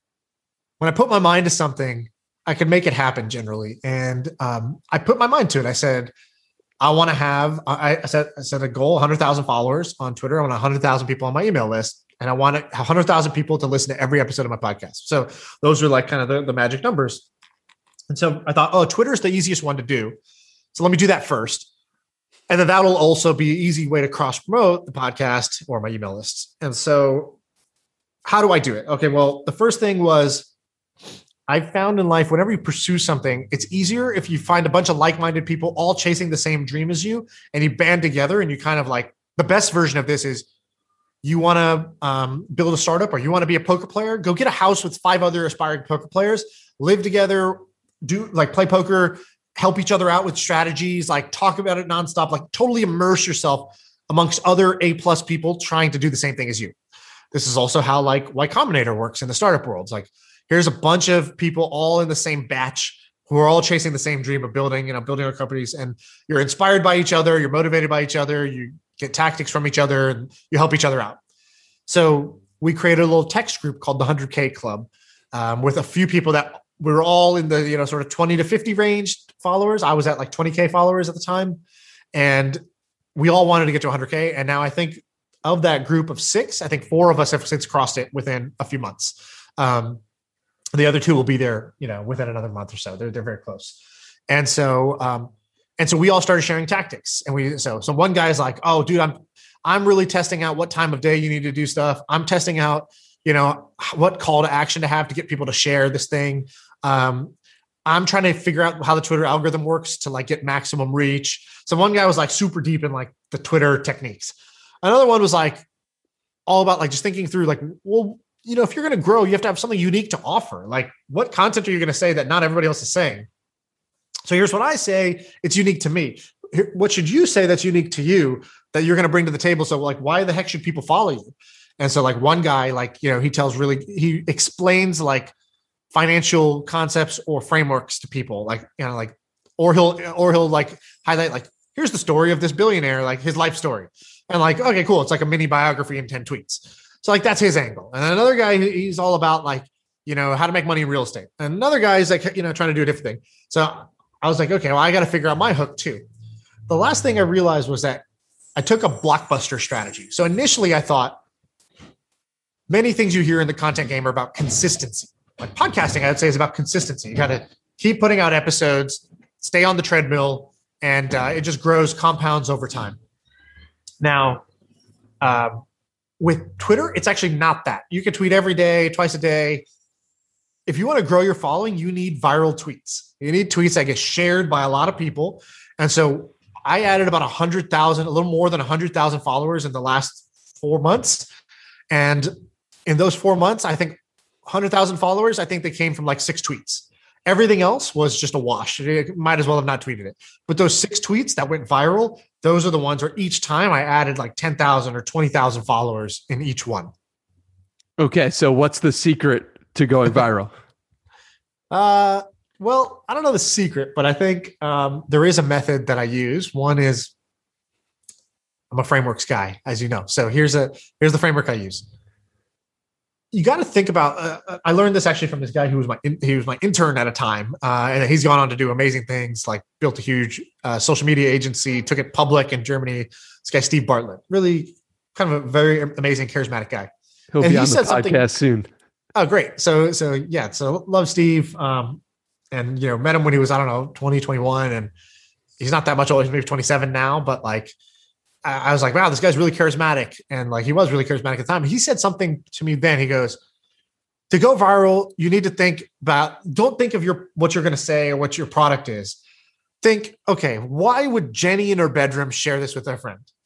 I put my mind to something, I can make it happen generally. And I put my mind to it. I said, I want to have, I set a goal, 100,000 followers on Twitter. I want 100,000 people on my email list. And I want 100,000 people to listen to every episode of my podcast. So those are like kind of the magic numbers. And so I thought, Twitter is the easiest one to do. So let me do that first. And then that'll also be an easy way to cross promote the podcast or my email lists. And so how do I do it? Okay, well, the first thing was I found in life, whenever you pursue something, it's easier if you find a bunch of like-minded people all chasing the same dream as you, and you band together and you kind of like, the best version of this is you want to build a startup or you want to be a poker player, go get a house with 5 other aspiring poker players, live together, play poker, help each other out with strategies, like talk about it nonstop, like totally immerse yourself amongst other A+ people trying to do the same thing as you. This is also how like Y Combinator works in the startup world. It's like, here's a bunch of people all in the same batch who are all chasing the same dream of building our companies, and you're inspired by each other. You're motivated by each other. You get tactics from each other and you help each other out. So we created a little text group called the 100K Club with a few people that we were all in the, sort of 20 to 50 range followers. I was at like 20K followers at the time. And we all wanted to get to 100K. And now I think of that group of 6, I think 4 of us have since crossed it within a few months. The other 2 will be there, within another month or so. They're very close. And so we all started sharing tactics. And so one guy's like, oh, dude, I'm really testing out what time of day you need to do stuff. I'm testing out, what call to action to have to get people to share this thing. I'm trying to figure out how the Twitter algorithm works to like get maximum reach. So one guy was like super deep in like the Twitter techniques. Another one was like all about like just thinking through like, well, if you're going to grow, you have to have something unique to offer. Like what content are you going to say that not everybody else is saying? So here's what I say. It's unique to me. What should you say that's unique to you that you're going to bring to the table? So like, why the heck should people follow you? And so like one guy, like, he explains like financial concepts or frameworks to people, like, or he'll like highlight, like, here's the story of this billionaire, like his life story. And like, okay, cool. It's like a mini biography in 10 tweets. So like, that's his angle. And then another guy, he's all about like, how to make money in real estate. And another guy is like, trying to do a different thing. So I was like, okay, well, I got to figure out my hook too. The last thing I realized was that I took a blockbuster strategy. So initially I thought many things you hear in the content game are about consistency. Like podcasting, I would say, is about consistency. You got to keep putting out episodes, stay on the treadmill, and it just grows, compounds over time. Now, with Twitter, it's actually not that. You can tweet every day, twice a day. If you want to grow your following, you need viral tweets. You need tweets that get shared by a lot of people. And so I added about 100,000, a little more than 100,000 followers in the last 4 months. And in those 4 months, I think 100,000 followers, I think they came from like 6 tweets. Everything else was just a wash. It might as well have not tweeted it. But those 6 tweets that went viral, those are the ones where each time I added like 10,000 or 20,000 followers in each one. Okay, so what's the secret to going viral? Well, I don't know the secret, but I think there is a method that I use. One is I'm a frameworks guy, as you know. So here's the framework I use. You got to think about. I learned this actually from this guy who was my intern at a time, and he's gone on to do amazing things, like built a huge social media agency, took it public in Germany. This guy Steve Bartlett, really kind of a very amazing, charismatic guy. He'll be on the podcast soon. Oh, great! So love Steve, and met him when he was 20, 21, and he's not that much older. He's maybe 27 now, but like. I was like, wow, this guy's really charismatic. And like, he was really charismatic at the time. He said something to me then. He goes, to go viral, you need to don't think of what you're going to say or what your product is. Think, okay, why would Jenny in her bedroom share this with her friend?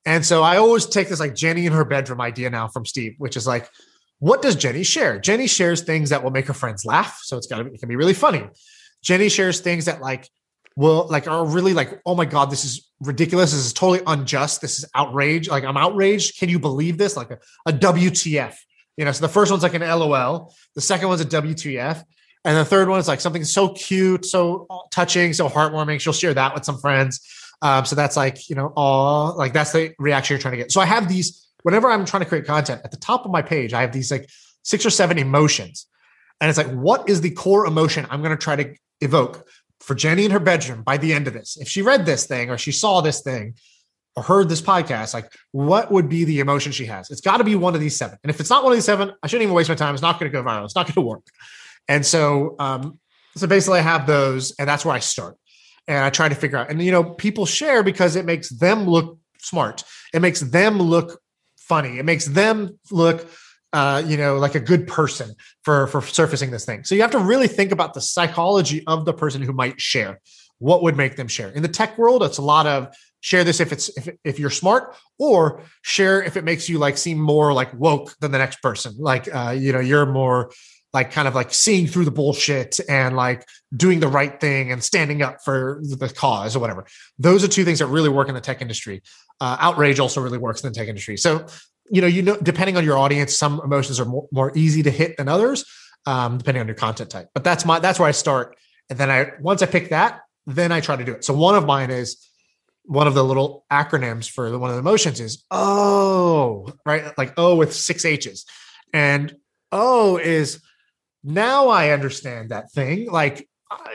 And so I always take this like Jenny in her bedroom idea now from Steve, which is like, what does Jenny share? Jenny shares things that will make her friends laugh. So it can be really funny. Jenny shares things that like are really like, oh my God, this is ridiculous. This is totally unjust. This is outrage. Like I'm outraged. Can you believe this? Like a WTF, so the first one's like an LOL. The second one's a WTF. And the third one is like something so cute, so touching, so heartwarming. She'll share that with some friends. So that's like, aw, like that's the reaction you're trying to get. So I have these, whenever I'm trying to create content at the top of my page, I have these like 6 or 7 emotions. And it's like, what is the core emotion I'm going to try to evoke for Jenny in her bedroom by the end of this? If she read this thing or she saw this thing or heard this podcast, like what would be the emotion she has? It's got to be one of these 7. And if it's not one of these 7, I shouldn't even waste my time. It's not going to go viral. It's not going to work. And so, so basically I have those, and that's where I start. And I try to figure out, and people share because it makes them look smart. It makes them look funny. It makes them look, like a good person for surfacing this thing. So you have to really think about the psychology of the person who might share. What would make them share? In the tech world, it's a lot of share this if you're smart, or share if it makes you like seem more like woke than the next person. Like you're more like kind of like seeing through the bullshit and like doing the right thing and standing up for the cause or whatever. Those are 2 things that really work in the tech industry. Outrage also really works in the tech industry. So, depending on your audience, some emotions are more easy to hit than others, depending on your content type. But that's where I start. And then once I pick that, then I try to do it. So one of mine is, one of the little acronyms for one of the emotions is O, right? Like O with 6 H's. And O is, now I understand that thing. Like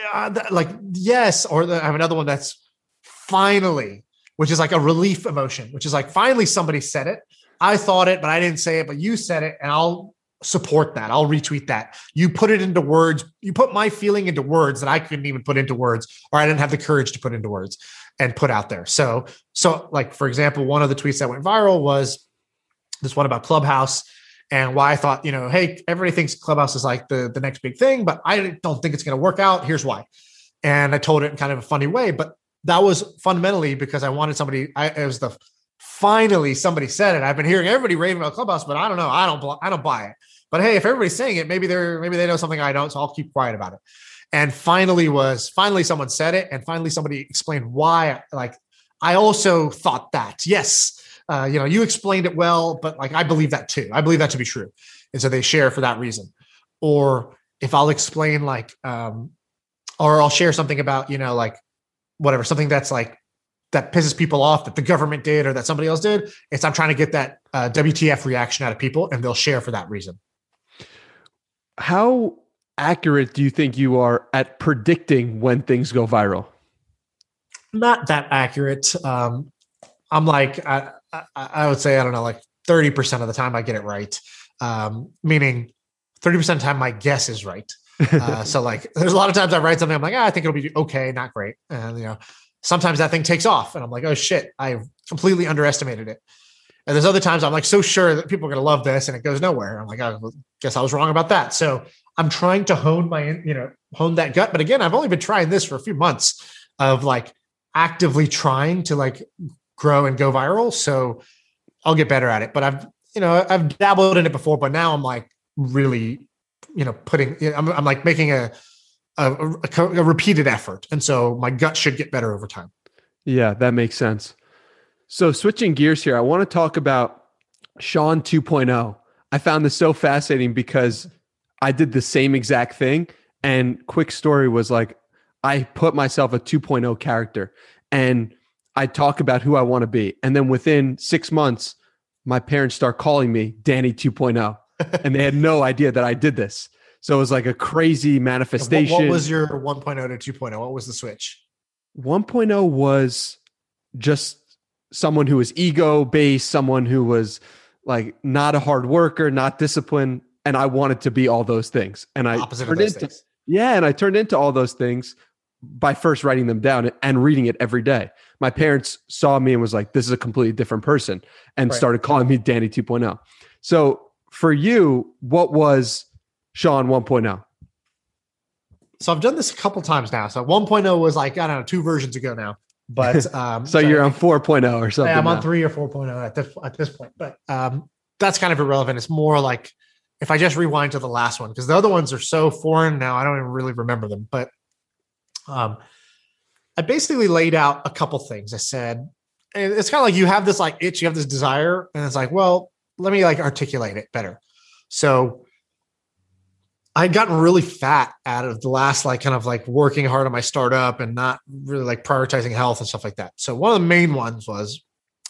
yes. Or I have another one that's finally, which is like a relief emotion, which is like, finally somebody said it. I thought it, but I didn't say it, but you said it, and I'll support that. I'll retweet that. You put it into words. You put my feeling into words that I couldn't even put into words, or I didn't have the courage to put into words and put out there. So like, for example, one of the tweets that went viral was this one about Clubhouse, and why I thought, hey, everybody thinks Clubhouse is like the next big thing, but I don't think it's going to work out. Here's why. And I told it in kind of a funny way, but that was fundamentally because I wanted finally somebody said it. I've been hearing everybody raving about Clubhouse, but I don't know. I don't buy it. But hey, if everybody's saying it, maybe they know something I don't, so I'll keep quiet about it. And finally someone said it, and finally somebody explained why. Like, I also thought that. Yes. You explained it well, but like, I believe that too. I believe that to be true. And so they share for that reason. Or if I'll explain like, or I'll share something about, like whatever, something that's like, that pisses people off that the government did or that somebody else did. I'm trying to get that WTF reaction out of people, and they'll share for that reason. How accurate do you think you are at predicting when things go viral? Not that accurate. I'm like, I would say, I don't know, like 30% of the time I get it right. Meaning 30% of the time my guess is right. So like, there's a lot of times I write something, I'm like, I think it'll be okay, not great. And, sometimes that thing takes off and I'm like, oh shit, I completely underestimated it. And there's other times I'm like so sure that people are going to love this and it goes nowhere. I'm like, I guess I was wrong about that. So I'm trying to hone that gut. But again, I've only been trying this for a few months of like actively trying to like grow and go viral. So I'll get better at it. But I've dabbled in it before, but now I'm like really, I'm like making a repeated effort. And so my gut should get better over time. Yeah, that makes sense. So switching gears here, I want to talk about Sean 2.0. I found this so fascinating because I did the same exact thing. And quick story was like, I put myself a 2.0 character and I talk about who I want to be. And then within 6 months, my parents start calling me Danny 2.0 and they had no idea that I did this. So it was like a crazy manifestation. What was your 1.0 to 2.0? What was the switch? 1.0 was just someone who was ego-based, someone who was like not a hard worker, not disciplined. And I wanted to be all those things. And I turned into all those things by first writing them down and reading it every day. My parents saw me and was like, this is a completely different person, and started calling me Danny 2.0. So for you, what was Sean 1.0? So I've done this a couple times now. So 1.0 was like, I don't know, 2 versions ago now. But so you're on 4.0 or something. I'm on now. 3 or 4.0 at this point. But that's kind of irrelevant. It's more like if I just rewind to the last one, because the other ones are so foreign now, I don't even really remember them. But I basically laid out a couple things. I said, and it's kind of like you have this like itch, you have this desire, and it's like, well, let me like articulate it better. So I'd gotten really fat out of the last, like kind of like working hard on my startup and not really like prioritizing health and stuff like that. So one of the main ones was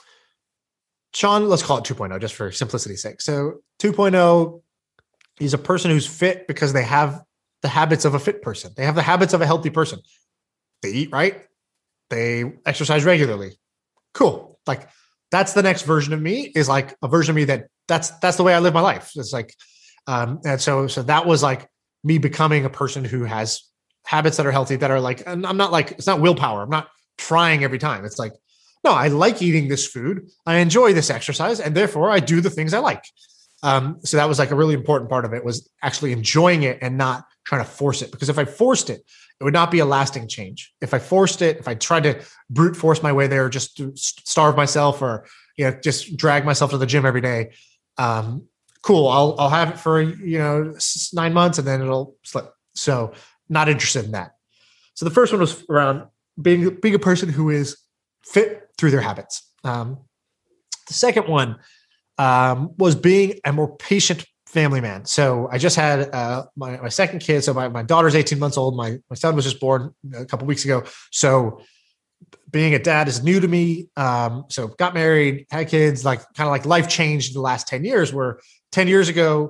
Sean, let's call it 2.0 just for simplicity's sake. So 2.0 is a person who's fit because they have the habits of a fit person. They have the habits of a healthy person. They eat right. They exercise regularly. Cool. Like that's the next version of me, is like a version of me that's the way I live my life. It's like, and so that was like me becoming a person who has habits that are healthy, that are like, and I'm not like, it's not willpower. I'm not trying every time. It's like, no, I like eating this food. I enjoy this exercise, and therefore I do the things I like. So that was like a really important part of it, was actually enjoying it and not trying to force it. Because if I forced it, it would not be a lasting change. If I forced it, if I tried to brute force my way there, just to starve myself or, just drag myself to the gym every day, cool. I'll have it for, 9 months and then it'll slip. So not interested in that. So the first one was around being a person who is fit through their habits. The second one was being a more patient family man. So I just had my second kid. So my daughter's 18 months old. My son was just born a couple of weeks ago. So being a dad is new to me. So got married, had kids, like kind of like life changed in the last 10 years, where 10 years ago,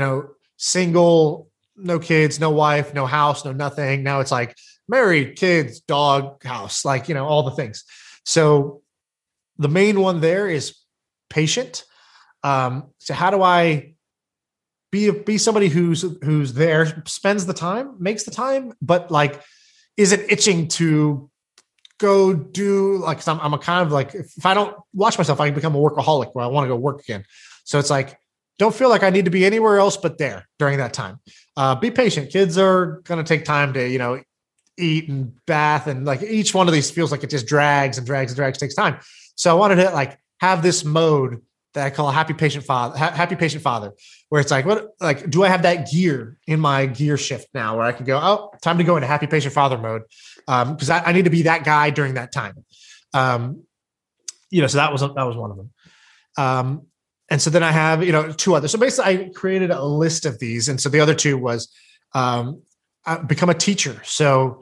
single, no kids, no wife, no house, no nothing. Now it's like married, kids, dog, house, like, all the things. So the main one there is patient. So how do I be somebody who's there, spends the time, makes the time, but like isn't itching to go do, like, I'm a kind of like, if I don't watch myself, I can become a workaholic where I want to go work again. So it's like, don't feel like I need to be anywhere else but there during that time. Be patient. Kids are going to take time to, eat and bath. And like each one of these feels like it just drags and drags and drags, takes time. So I wanted to like have this mode that I call happy patient father, where it's like, do I have that gear in my gear shift now where I can go, oh, time to go into happy patient father mode. Cause I need to be that guy during that time. So that was one of them. And so then I have, two others. So basically I created a list of these. And so the other two was, become a teacher. So,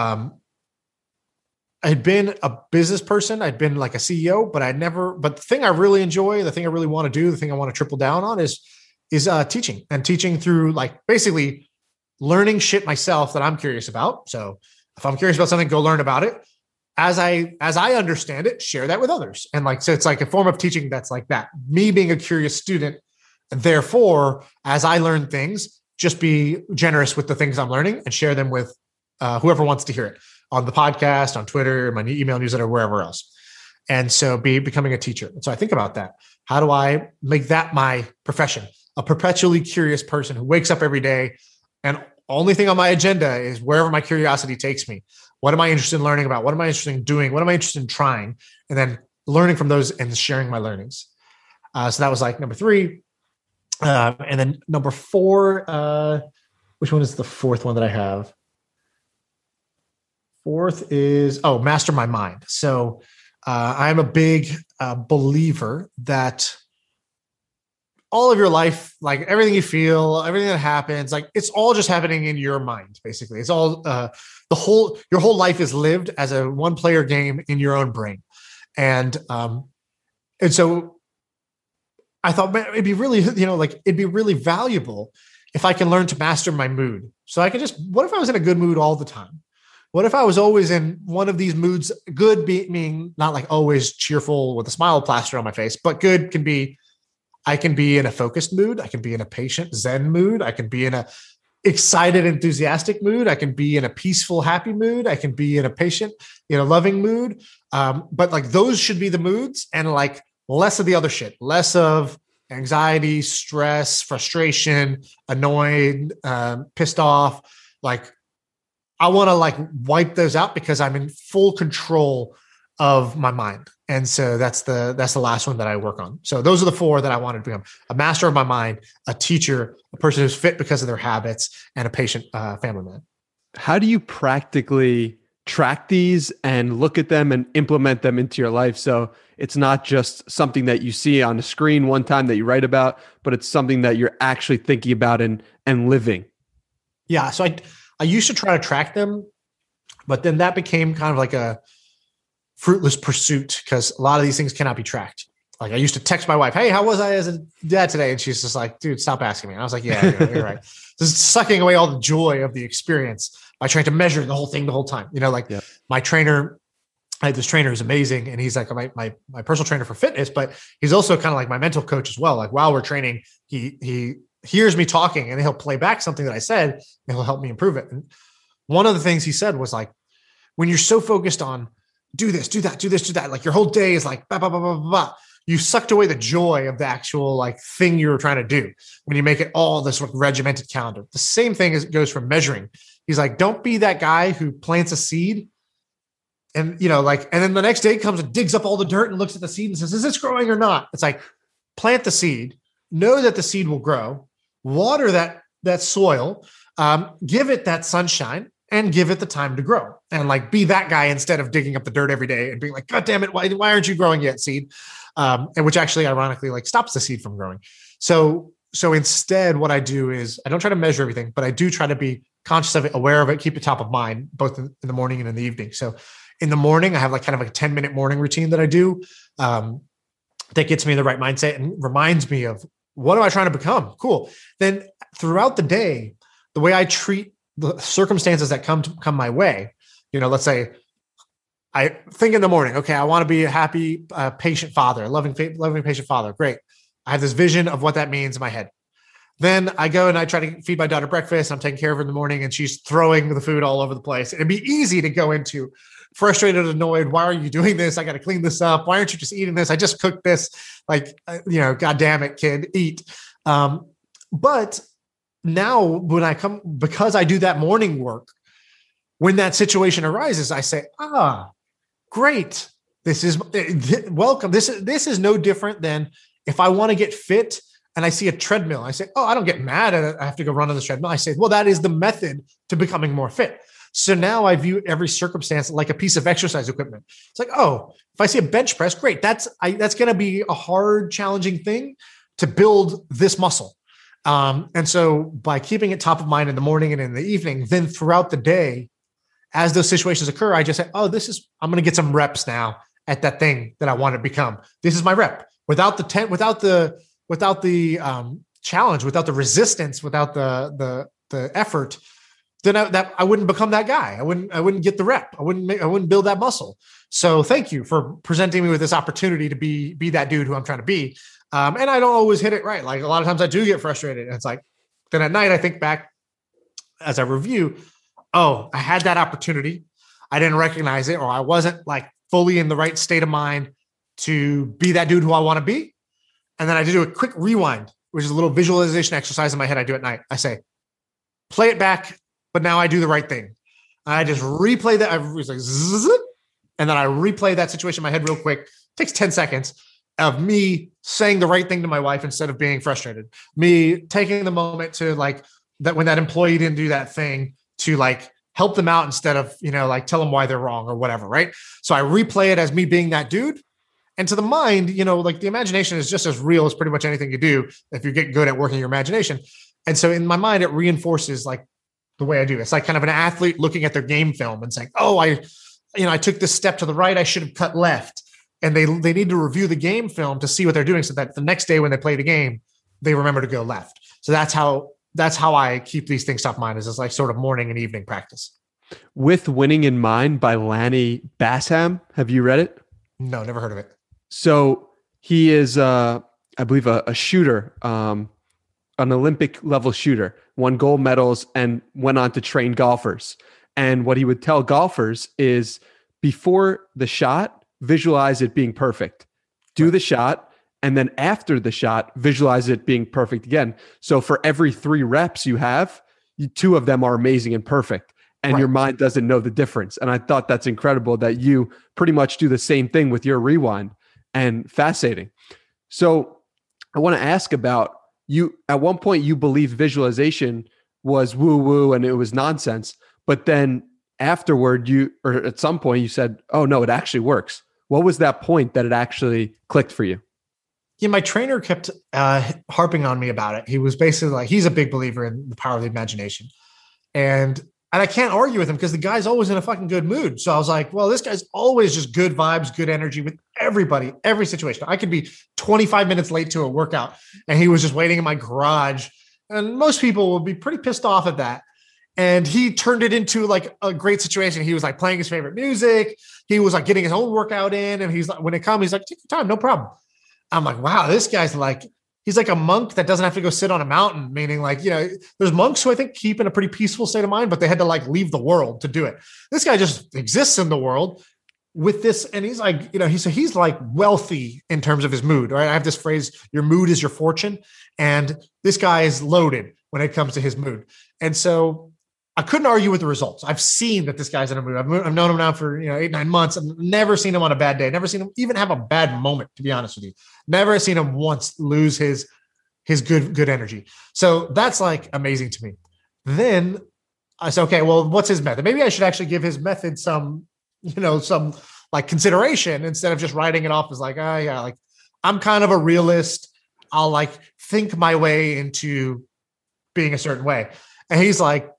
I had been a business person. I'd been like a CEO, but the thing I really enjoy, the thing I really want to do, the thing I want to triple down on is teaching, and teaching through like basically learning shit myself that I'm curious about. So if I'm curious about something, go learn about it. As I understand it, share that with others. And like, so it's like a form of teaching that's like that, me being a curious student. Therefore, as I learn things, just be generous with the things I'm learning and share them with whoever wants to hear it, on the podcast, on Twitter, my email newsletter, wherever else. And so becoming a teacher. And so I think about that. How do I make that my profession? A perpetually curious person who wakes up every day and only thing on my agenda is wherever my curiosity takes me. What am I interested in learning about? What am I interested in doing? What am I interested in trying? And then learning from those and sharing my learnings. So that was like number 3. And then number 4, which one is the fourth one that I have? Fourth is, master my mind. So I'm a big believer that all of your life, like everything you feel, everything that happens, like it's all just happening in your mind. Basically, it's all your whole life is lived as a one-player game in your own brain, and so I thought, man, it'd be really, it'd be really valuable if I can learn to master my mood. So I could what if I was in a good mood all the time? What if I was always in one of these moods? Good being not like always cheerful with a smile plastered on my face, but good can be, I can be in a focused mood. I can be in a patient Zen mood. I can be in a excited, enthusiastic mood. I can be in a peaceful, happy mood. I can be in a patient, loving mood. But like those should be the moods, and like less of the other shit, less of anxiety, stress, frustration, annoyed, pissed off. Like I want to like wipe those out because I'm in full control of my mind. And so that's the last one that I work on. So those are the 4 that I wanted to become: a master of my mind, a teacher, a person who's fit because of their habits, and a patient family man. How do you practically track these and look at them and implement them into your life? So it's not just something that you see on the screen one time that you write about, but it's something that you're actually thinking about and living. Yeah. So I used to try to track them, but then that became kind of like a fruitless pursuit because a lot of these things cannot be tracked. Like I used to text my wife, "Hey, how was I as a dad today?" And she's just like, "Dude, stop asking me." And I was like, "Yeah, you're right." This is sucking away all the joy of the experience by trying to measure the whole thing the whole time. My trainer, I had this trainer who's amazing, and he's like my personal trainer for fitness, but he's also kind of like my mental coach as well. Like while we're training, he hears me talking and he'll play back something that I said and he'll help me improve it. And one of the things he said was like, when you're so focused on do this, do that, do this, do that, like your whole day is like, blah, blah, blah, blah, blah. You sucked away the joy of the actual like thing you were trying to do when you make it all this sort of regimented calendar. The same thing goes for measuring. He's like, don't be that guy who plants a seed and, and then the next day comes and digs up all the dirt and looks at the seed and says, is this growing or not? It's like, plant the seed, know that the seed will grow, water that soil, give it that sunshine, and give it the time to grow, and like be that guy instead of digging up the dirt every day and being like, God damn it, why aren't you growing yet, seed? And which actually ironically like stops the seed from growing. So instead what I do is I don't try to measure everything, but I do try to be conscious of it, aware of it, keep it top of mind, both in the morning and in the evening. So in the morning, I have like kind of like a 10-minute morning routine that I do that gets me in the right mindset and reminds me of what am I trying to become? Cool. Then throughout the day, the way I treat the circumstances that come my way, let's say I think in the morning, okay, I want to be a happy, patient father, loving patient father. Great. I have this vision of what that means in my head. Then I go and I try to feed my daughter breakfast. I'm taking care of her in the morning and she's throwing the food all over the place. It'd be easy to go into frustrated, annoyed. Why are you doing this? I got to clean this up. Why aren't you just eating this? I just cooked this. Like, God damn it, kid, eat. But now when because I do that morning work, when that situation arises, I say, great. This is welcome. This is no different than if I want to get fit and I see a treadmill. I say, I don't get mad at it. I have to go run on this treadmill. I say, well, that is the method to becoming more fit. So now I view every circumstance like a piece of exercise equipment. It's like, if I see a bench press, great. That's going to be a hard, challenging thing to build this muscle. And so by keeping it top of mind in the morning and in the evening, then throughout the day, as those situations occur, I just say, I'm going to get some reps now at that thing that I want to become. This is my rep. Without the challenge, without the resistance, without the effort, then I wouldn't become that guy. I wouldn't get the rep. I wouldn't build that muscle. So thank you for presenting me with this opportunity to be that dude who I'm trying to be. And I don't always hit it right. Like a lot of times I do get frustrated. And it's like, then at night I think back as I review, I had that opportunity. I didn't recognize it, or I wasn't like fully in the right state of mind to be that dude who I want to be. And then I do a quick rewind, which is a little visualization exercise in my head I do at night. I say, play it back, but now I do the right thing. I just replay that. I was like, zzz, and then I replay that situation in my head real quick. It takes 10 seconds of me saying the right thing to my wife instead of being frustrated. Me taking the moment to like that when that employee didn't do that thing to like help them out instead of, like tell them why they're wrong or whatever. Right. So I replay it as me being that dude. And to the mind, like the imagination is just as real as pretty much anything you do if you get good at working your imagination. And so in my mind, it reinforces like the way I do. It's like kind of an athlete looking at their game film and saying, I took this step to the right. I should have cut left. And they need to review the game film to see what they're doing so that the next day when they play the game, they remember to go left. So that's how I keep these things top of mind, is it's like sort of morning and evening practice. With Winning in Mind by Lanny Bassam. Have you read it? No, never heard of it. So he is, I believe, a shooter, an Olympic level shooter, won gold medals and went on to train golfers. And what he would tell golfers is before the shot, visualize it being perfect. Do the shot. And then after the shot, visualize it being perfect again. So for every 3 reps you have, 2 of them are amazing and perfect. and Right. your mind doesn't know the difference. And I thought that's incredible that you pretty much do the same thing with your rewind, and fascinating. So I want to ask about you. At one point, you believed visualization was woo woo and it was nonsense. But then afterward, or at some point, you said, oh, no, it actually works. What was that point that it actually clicked for you? Yeah, my trainer kept harping on me about it. He was basically like, he's a big believer in the power of the imagination. And I can't argue with him because the guy's always in a fucking good mood. So I was like, well, this guy's always just good vibes, good energy with everybody, every situation. I could be 25 minutes late to a workout and he was just waiting in my garage. And most people will be pretty pissed off at that. And he turned it into like a great situation. He was like playing his favorite music. He was like getting his own workout in. And he's like, when it comes, he's like, take your time, no problem. I'm like, wow, this guy's like, he's like a monk that doesn't have to go sit on a mountain, meaning like, there's monks who I think keep in a pretty peaceful state of mind, but they had to like leave the world to do it. This guy just exists in the world with this. And he's like, he's like wealthy in terms of his mood, right? I have this phrase, your mood is your fortune. And this guy is loaded when it comes to his mood. And so I couldn't argue with the results. I've seen that this guy's in a mood. I've known him now for 8-9 months. I've never seen him on a bad day. Never seen him even have a bad moment, to be honest with you. Never seen him once lose his good energy. So that's like amazing to me. Then I said, okay, well, what's his method? Maybe I should actually give his method some like consideration instead of just writing it off as like, oh yeah, like I'm kind of a realist. I'll like think my way into being a certain way. And he's like,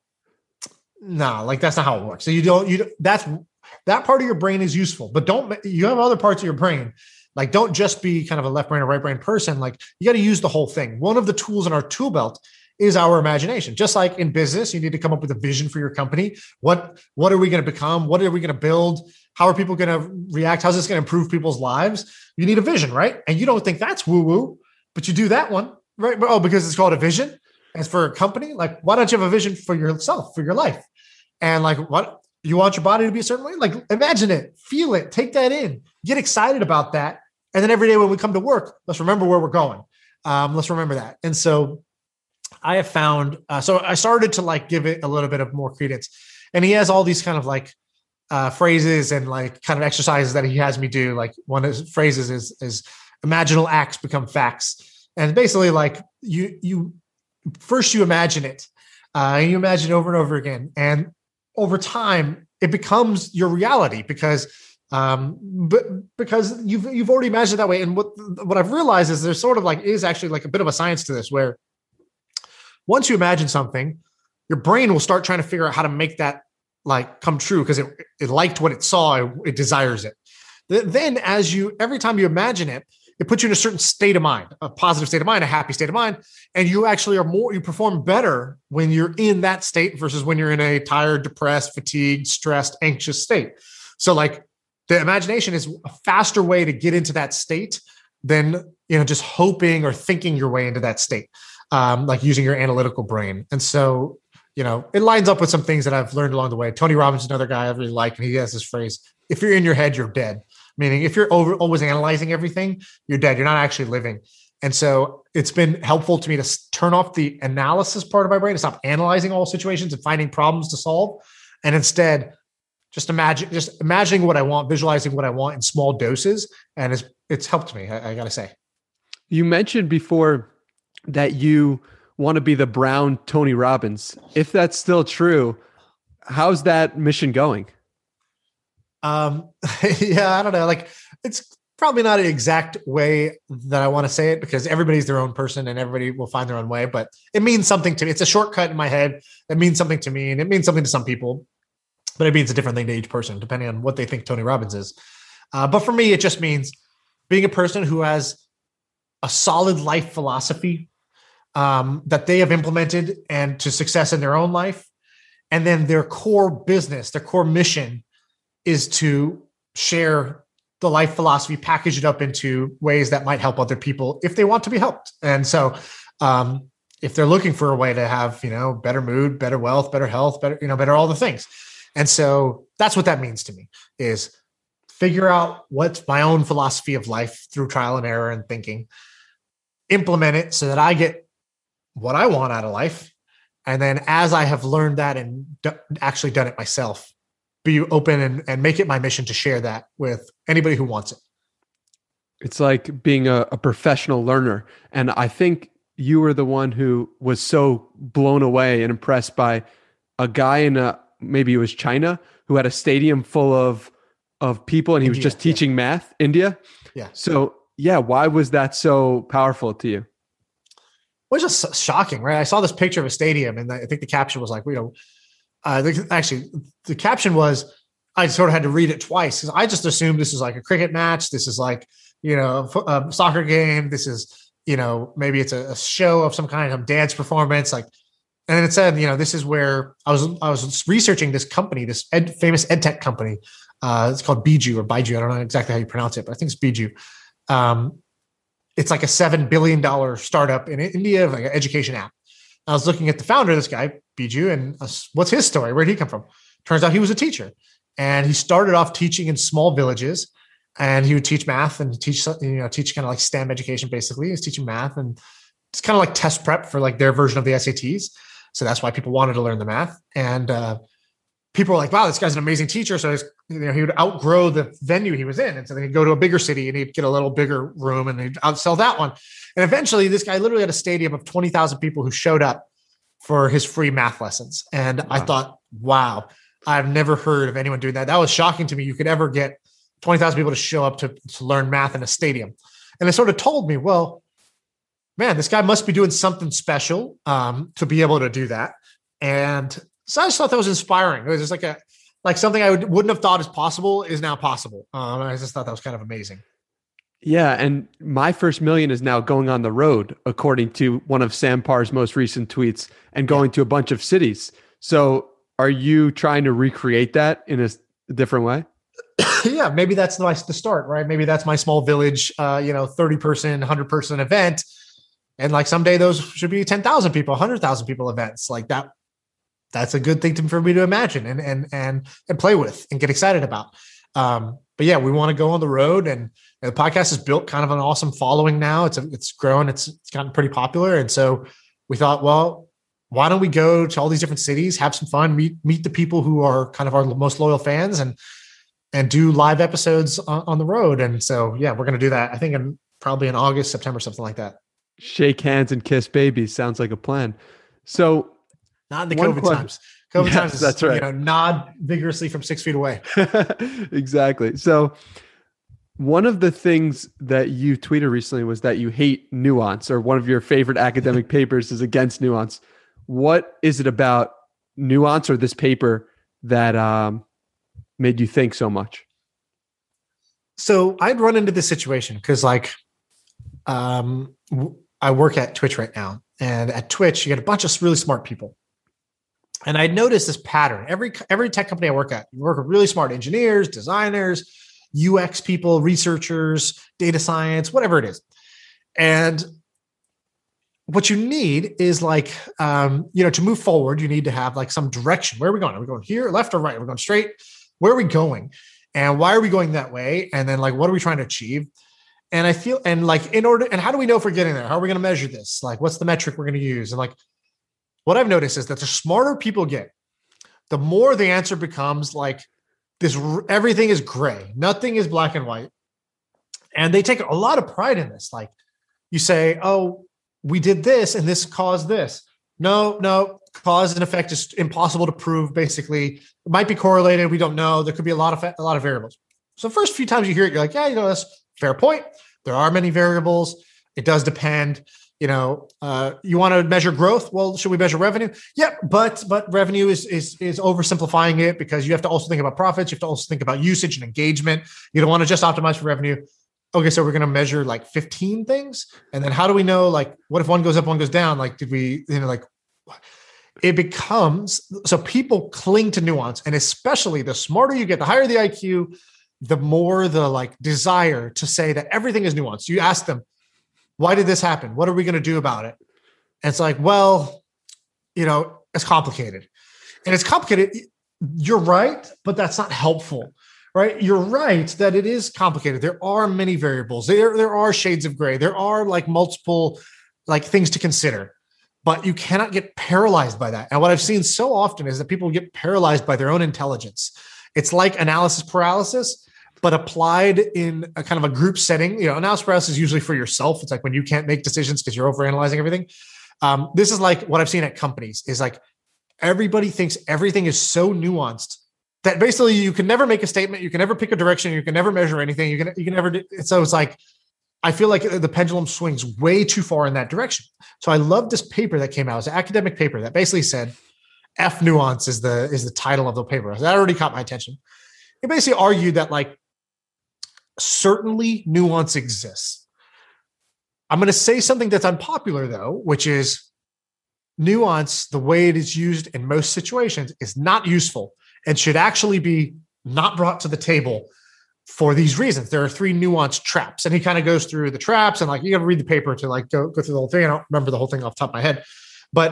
no, like that's not how it works. So that part of your brain is useful, but you have other parts of your brain. Like, don't just be kind of a left brain or right brain person. Like, you got to use the whole thing. One of the tools in our tool belt is our imagination. Just like in business, you need to come up with a vision for your company. What are we going to become? What are we going to build? How are people going to react? How's this going to improve people's lives? You need a vision, right? And you don't think that's woo-woo, but you do that one, right? Oh, because it's called a vision. As for a company, like, why don't you have a vision for yourself, for your life? And like, what you want your body to be a certain way? Like, imagine it, feel it, take that in, get excited about that. And then every day when we come to work, let's remember where we're going. Let's remember that. And so I have found, so I started to like give it a little bit of more credence. And he has all these kind of like phrases and like kind of exercises that he has me do. Like one of his phrases is imaginal acts become facts. And basically like you first you imagine it and you imagine it over and over again. And over time, it becomes your reality because you've already imagined it that way. And what I've realized is there's sort of like is actually like a bit of a science to this, where once you imagine something, your brain will start trying to figure out how to make that like come true because it liked what it saw, it desires it. Then every time you imagine it, it puts you in a certain state of mind, a positive state of mind, a happy state of mind. And you actually you perform better when you're in that state versus when you're in a tired, depressed, fatigued, stressed, anxious state. So like the imagination is a faster way to get into that state than, just hoping or thinking your way into that state, like using your analytical brain. And so, it lines up with some things that I've learned along the way. Tony Robbins is another guy I really like. And he has this phrase, if you're in your head, you're dead. Meaning if you're always analyzing everything, you're dead. You're not actually living. And so it's been helpful to me to turn off the analysis part of my brain, to stop analyzing all situations and finding problems to solve. And instead, just imagining what I want, visualizing what I want in small doses. And it's helped me, I got to say. You mentioned before that you want to be the brown Tony Robbins. If that's still true, how's that mission going? Yeah, I don't know. Like, it's probably not an exact way that I want to say it because everybody's their own person and everybody will find their own way, but it means something to me. It's a shortcut in my head. It means something to me and it means something to some people, but it means a different thing to each person depending on what they think Tony Robbins is. But for me, it just means being a person who has a solid life philosophy, that they have implemented and to success in their own life. And then their core business, their core mission is to share the life philosophy, package it up into ways that might help other people if they want to be helped. And so if they're looking for a way to have, better mood, better wealth, better health, better all the things. And so that's what that means to me, is figure out what's my own philosophy of life through trial and error and thinking, implement it so that I get what I want out of life. And then as I have learned that and actually done it myself, be open and make it my mission to share that with anybody who wants it. It's like being a professional learner. And I think you were the one who was so blown away and impressed by a guy in maybe it was China, who had a stadium full of people, and he was just teaching math. India. Yeah. So yeah, why was that so powerful to you? It was just shocking, right? I saw this picture of a stadium, and I think the caption was like, actually the caption was, I sort of had to read it twice because I just assumed this is like a cricket match. This is like, a soccer game. This is, maybe it's a show of some kind, some dance performance. Like, and then it said, this is where I was researching this company, this famous ed tech company. It's called Biju or Baiju. I don't know exactly how you pronounce it, but I think it's Biju. It's like a $7 billion startup in India, like an education app. I was looking at the founder of this guy, Biju, and what's his story? Where did he come from? Turns out he was a teacher, and he started off teaching in small villages, and he would teach math and teach kind of like STEM education. Basically, he was teaching math, and it's kind of like test prep for like their version of the SATs. So that's why people wanted to learn the math, and people were like, "Wow, this guy's an amazing teacher." So he would outgrow the venue he was in, and so then he'd go to a bigger city and he'd get a little bigger room and he'd outsell that one. And eventually, this guy literally had a stadium of 20,000 people who showed up for his free math lessons. And wow. I thought, wow, I've never heard of anyone doing that. That was shocking to me. You could ever get 20,000 people to show up to learn math in a stadium. And it sort of told me, well, man, this guy must be doing something special to be able to do that. And so I just thought that was inspiring. It was just like something I wouldn't have thought is possible is now possible. I just thought that was kind of amazing. Yeah, and my first million is now going on the road, according to one of Sam Parr's most recent tweets, and going to a bunch of cities. So are you trying to recreate that in a different way? Yeah, maybe that's the start, right? Maybe that's my small village, 30-person, 100-person event. And like someday those should be 10,000 people, 100,000 people events like that. That's a good thing for me to imagine and play with and get excited about. But yeah, we want to go on the road, and the podcast has built kind of an awesome following now. It's grown, it's gotten pretty popular. And so we thought, well, why don't we go to all these different cities, have some fun, meet the people who are kind of our most loyal fans and do live episodes on the road. And so, yeah, we're going to do that. I think probably in August, September, something like that. Shake hands and kiss babies. Sounds like a plan. So not in the COVID times. COVID times is, that's right. Nod vigorously from 6 feet away. Exactly. So one of the things that you tweeted recently was that you hate nuance, or one of your favorite academic papers is against nuance. What is it about nuance or this paper that made you think so much? So I'd run into this situation because I work at Twitch right now, and at Twitch, you get a bunch of really smart people. And I noticed this pattern. Every tech company I work at, you work with really smart engineers, designers, UX people, researchers, data science, whatever it is. And what you need is to move forward, you need to have like some direction. Where are we going? Are we going here, left or right? Are we going straight? Where are we going? And why are we going that way? And then what are we trying to achieve? And I feel, and how do we know if we're getting there? How are we going to measure this? What's the metric we're going to use? And what I've noticed is that the smarter people get, the more the answer becomes this, everything is gray. Nothing is black and white. And they take a lot of pride in this. You say, oh, we did this and this caused this. No, cause and effect is impossible to prove. Basically, it might be correlated. We don't know. There could be a lot of variables. So the first few times you hear it, you're like, yeah, that's a fair point. There are many variables. It does depend. You want to measure growth. Well, should we measure revenue? Yep. But revenue is oversimplifying it, because you have to also think about profits. You have to also think about usage and engagement. You don't want to just optimize for revenue. Okay. So we're going to measure 15 things. And then how do we know, what if one goes up, one goes down? Did we, it becomes, so people cling to nuance, and especially the smarter you get, the higher the IQ, the more the desire to say that everything is nuanced. You ask them, why did this happen? What are we going to do about it? And it's it's complicated. And it's complicated. You're right, but that's not helpful, right? You're right that it is complicated. There are many variables. There are shades of gray. There are multiple things to consider. but you cannot get paralyzed by that. And what I've seen so often is that people get paralyzed by their own intelligence. It's like analysis paralysis, but applied in a kind of a group setting. Analysis paralysis is usually for yourself. It's like when you can't make decisions because you're overanalyzing everything. This is like what I've seen at companies is like everybody thinks everything is so nuanced that basically you can never make a statement, you can never pick a direction, you can never measure anything, you can never do. So it's like, I feel like the pendulum swings way too far in that direction. So I love this paper that came out. It was an academic paper that basically said F nuance is the title of the paper. That already caught my attention. It basically argued that like certainly nuance exists. I'm going to say something that's unpopular though, which is nuance, the way it is used in most situations, is not useful and should actually be not brought to the table for these reasons. There are 3 nuanced traps. And he kind of goes through the traps and like, you got to read the paper to like go through the whole thing. I don't remember the whole thing off the top of my head, but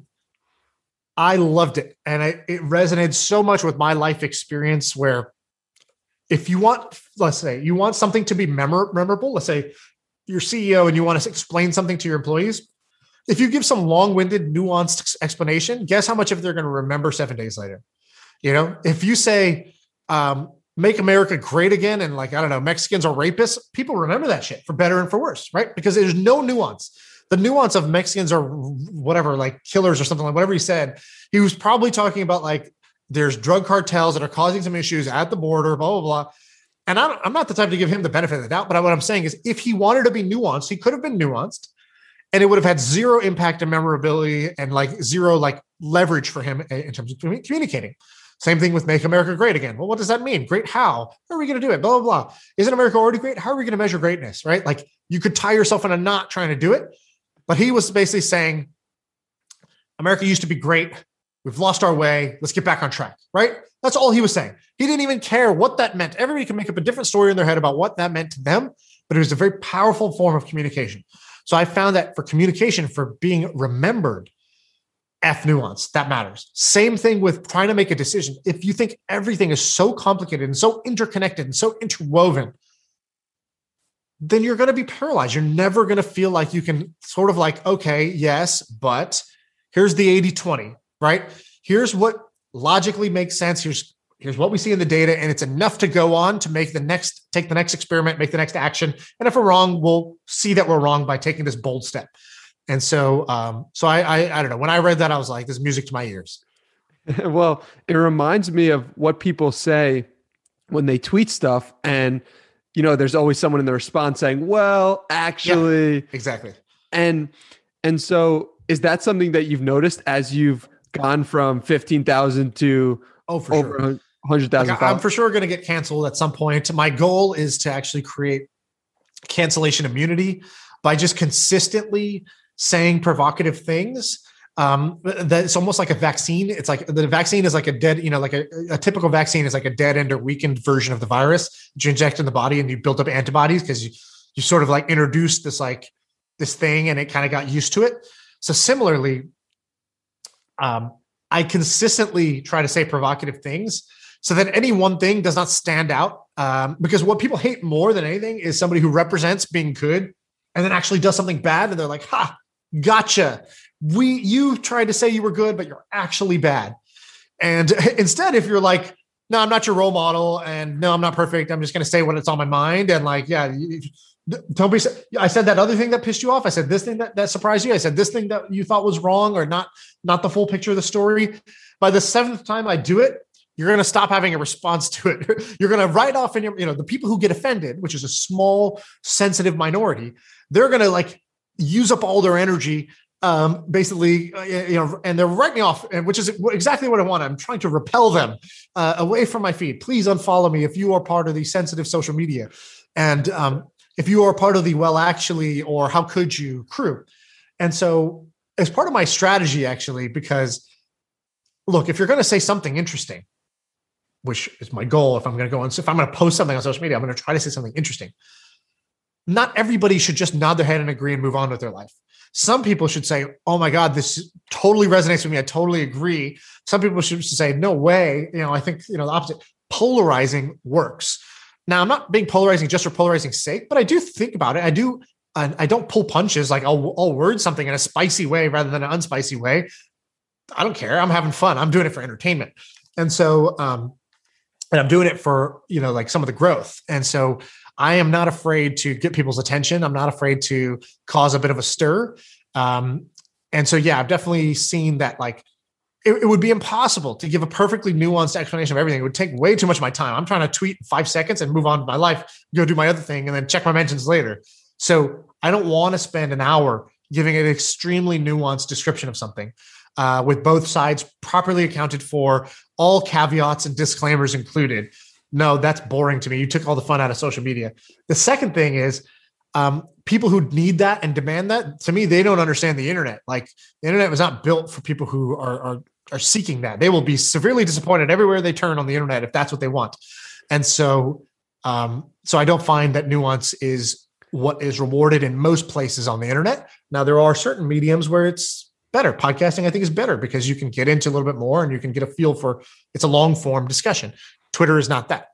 I loved it. And it resonated so much with my life experience where if you want, let's say you want something to be memorable, let's say you're CEO and you want to explain something to your employees. If you give some long-winded, nuanced explanation, guess how much of it they're going to remember 7 days later? If you say, make America great again. And like, I don't know, Mexicans are rapists. People remember that shit for better and for worse, right? Because there's no nuance. The nuance of Mexicans are whatever, like killers or something like whatever he said. He was probably talking about like, there's drug cartels that are causing some issues at the border, blah, blah, blah. And I'm not the type to give him the benefit of the doubt, but what I'm saying is if he wanted to be nuanced, he could have been nuanced and it would have had zero impact and memorability and like zero like leverage for him in terms of communicating. Same thing with Make America Great Again. Well, what does that mean? Great how? How are we going to do it? Blah, blah, blah. Isn't America already great? How are we going to measure greatness, right? Like you could tie yourself in a knot trying to do it. But he was basically saying, America used to be great. We've lost our way. Let's get back on track, right? That's all he was saying. He didn't even care what that meant. Everybody can make up a different story in their head about what that meant to them, but it was a very powerful form of communication. So I found that for communication, for being remembered, F nuance, that matters. Same thing with trying to make a decision. If you think everything is so complicated and so interconnected and so interwoven, then you're going to be paralyzed. You're never going to feel like you can sort of like, okay, yes, but here's the 80-20, right? Here's what logically makes sense. Here's what we see in the data, and it's enough to go on to take the next experiment, make the next action. And if we're wrong, we'll see that we're wrong by taking this bold step. And so, I don't know. When I read that, I was like, "This is music to my ears." Well, it reminds me of what people say when they tweet stuff, and there's always someone in the response saying, "Well, actually," yeah, exactly. And so, is that something that you've noticed as you've gone from 15,000 to over sure. 100,000? Like, I'm for sure going to get canceled at some point. My goal is to actually create cancellation immunity by just consistently saying provocative things. That it's almost like a vaccine. It's like the vaccine is like a dead, like a typical vaccine is like a dead end or weakened version of the virus that you inject in the body and you build up antibodies because you sort of like introduced this thing and it kind of got used to it. So similarly, I consistently try to say provocative things so that any one thing does not stand out. Because what people hate more than anything is somebody who represents being good and then actually does something bad. And they're like, ha, gotcha. You tried to say you were good, but you're actually bad. And instead, if you're like, no, I'm not your role model and no, I'm not perfect. I'm just going to say what's on my mind. And like, yeah, don't be, I said that other thing that pissed you off. I said this thing that surprised you. I said this thing that you thought was wrong or not the full picture of the story. By the 7th time I do it, you're going to stop having a response to it. You're going to write off in your, the people who get offended, which is a small, sensitive minority, they're going to like use up all their energy, basically, and they're writing off, which is exactly what I want. I'm trying to repel them away from my feed. Please unfollow me if you are part of the sensitive social media. And if you are part of the well, actually, or how could you crew. And so as part of my strategy, actually, because look, if you're going to say something interesting, which is my goal, if I'm going to post something on social media, I'm going to try to say something interesting. Not everybody should just nod their head and agree and move on with their life. Some people should say, oh my God, this totally resonates with me. I totally agree. Some people should say, no way. I think, the opposite. Polarizing works. Now, I'm not being polarizing just for polarizing sake, but I do think about it. I do I don't pull punches. Like I'll word something in a spicy way rather than an unspicy way. I don't care. I'm having fun. I'm doing it for entertainment. And so, and I'm doing it for, like some of the growth. And so I am not afraid to get people's attention. I'm not afraid to cause a bit of a stir. And so, yeah, I've definitely seen that, like, it would be impossible to give a perfectly nuanced explanation of everything. It would take way too much of my time. I'm trying to tweet in 5 seconds and move on to my life, go do my other thing, and then check my mentions later. So I don't want to spend an hour giving an extremely nuanced description of something with both sides properly accounted for, all caveats and disclaimers included. No, that's boring to me. You took all the fun out of social media. The second thing is, people who need that and demand that, to me, they don't understand the internet. Like, the internet was not built for people who are seeking that. They will be severely disappointed everywhere they turn on the internet if that's what they want. And so, so I don't find that nuance is what is rewarded in most places on the internet. Now, there are certain mediums where it's better. Podcasting, I think, is better because you can get into a little bit more and you can get a feel for, it's a long form discussion. Twitter is not that.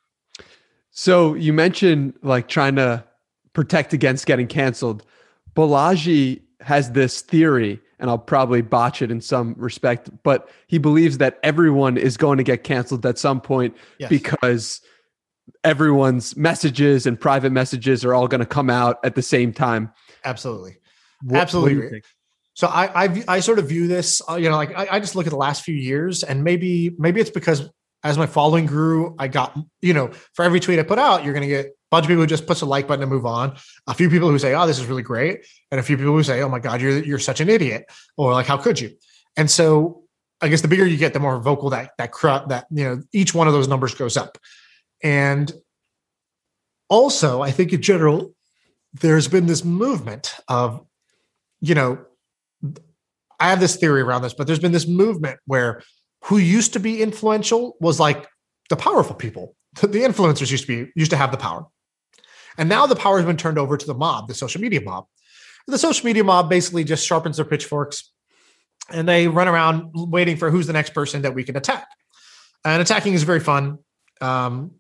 So you mentioned like trying to protect against getting canceled. Balaji has this theory, and I'll probably botch it in some respect, but he believes that everyone is going to get canceled at some point. Yes. Because everyone's messages and private messages are all going to come out at the same time. Absolutely. Absolutely. So I sort of view this, like I just look at the last few years, and maybe it's because as my following grew, I got, for every tweet I put out, you're going to get a bunch of people who just push a like button and move on. A few people who say, oh, this is really great. And a few people who say, oh my God, you're such an idiot. Or like, how could you? And so I guess the bigger you get, the more vocal that each one of those numbers goes up. And also, I think in general, there's been this movement of, I have this theory around this, but there's been this movement where who used to be influential was like the powerful people. The influencers used to have the power. And now the power has been turned over to the mob, the social media mob. The social media mob basically just sharpens their pitchforks and they run around waiting for who's the next person that we can attack. And attacking is very fun. And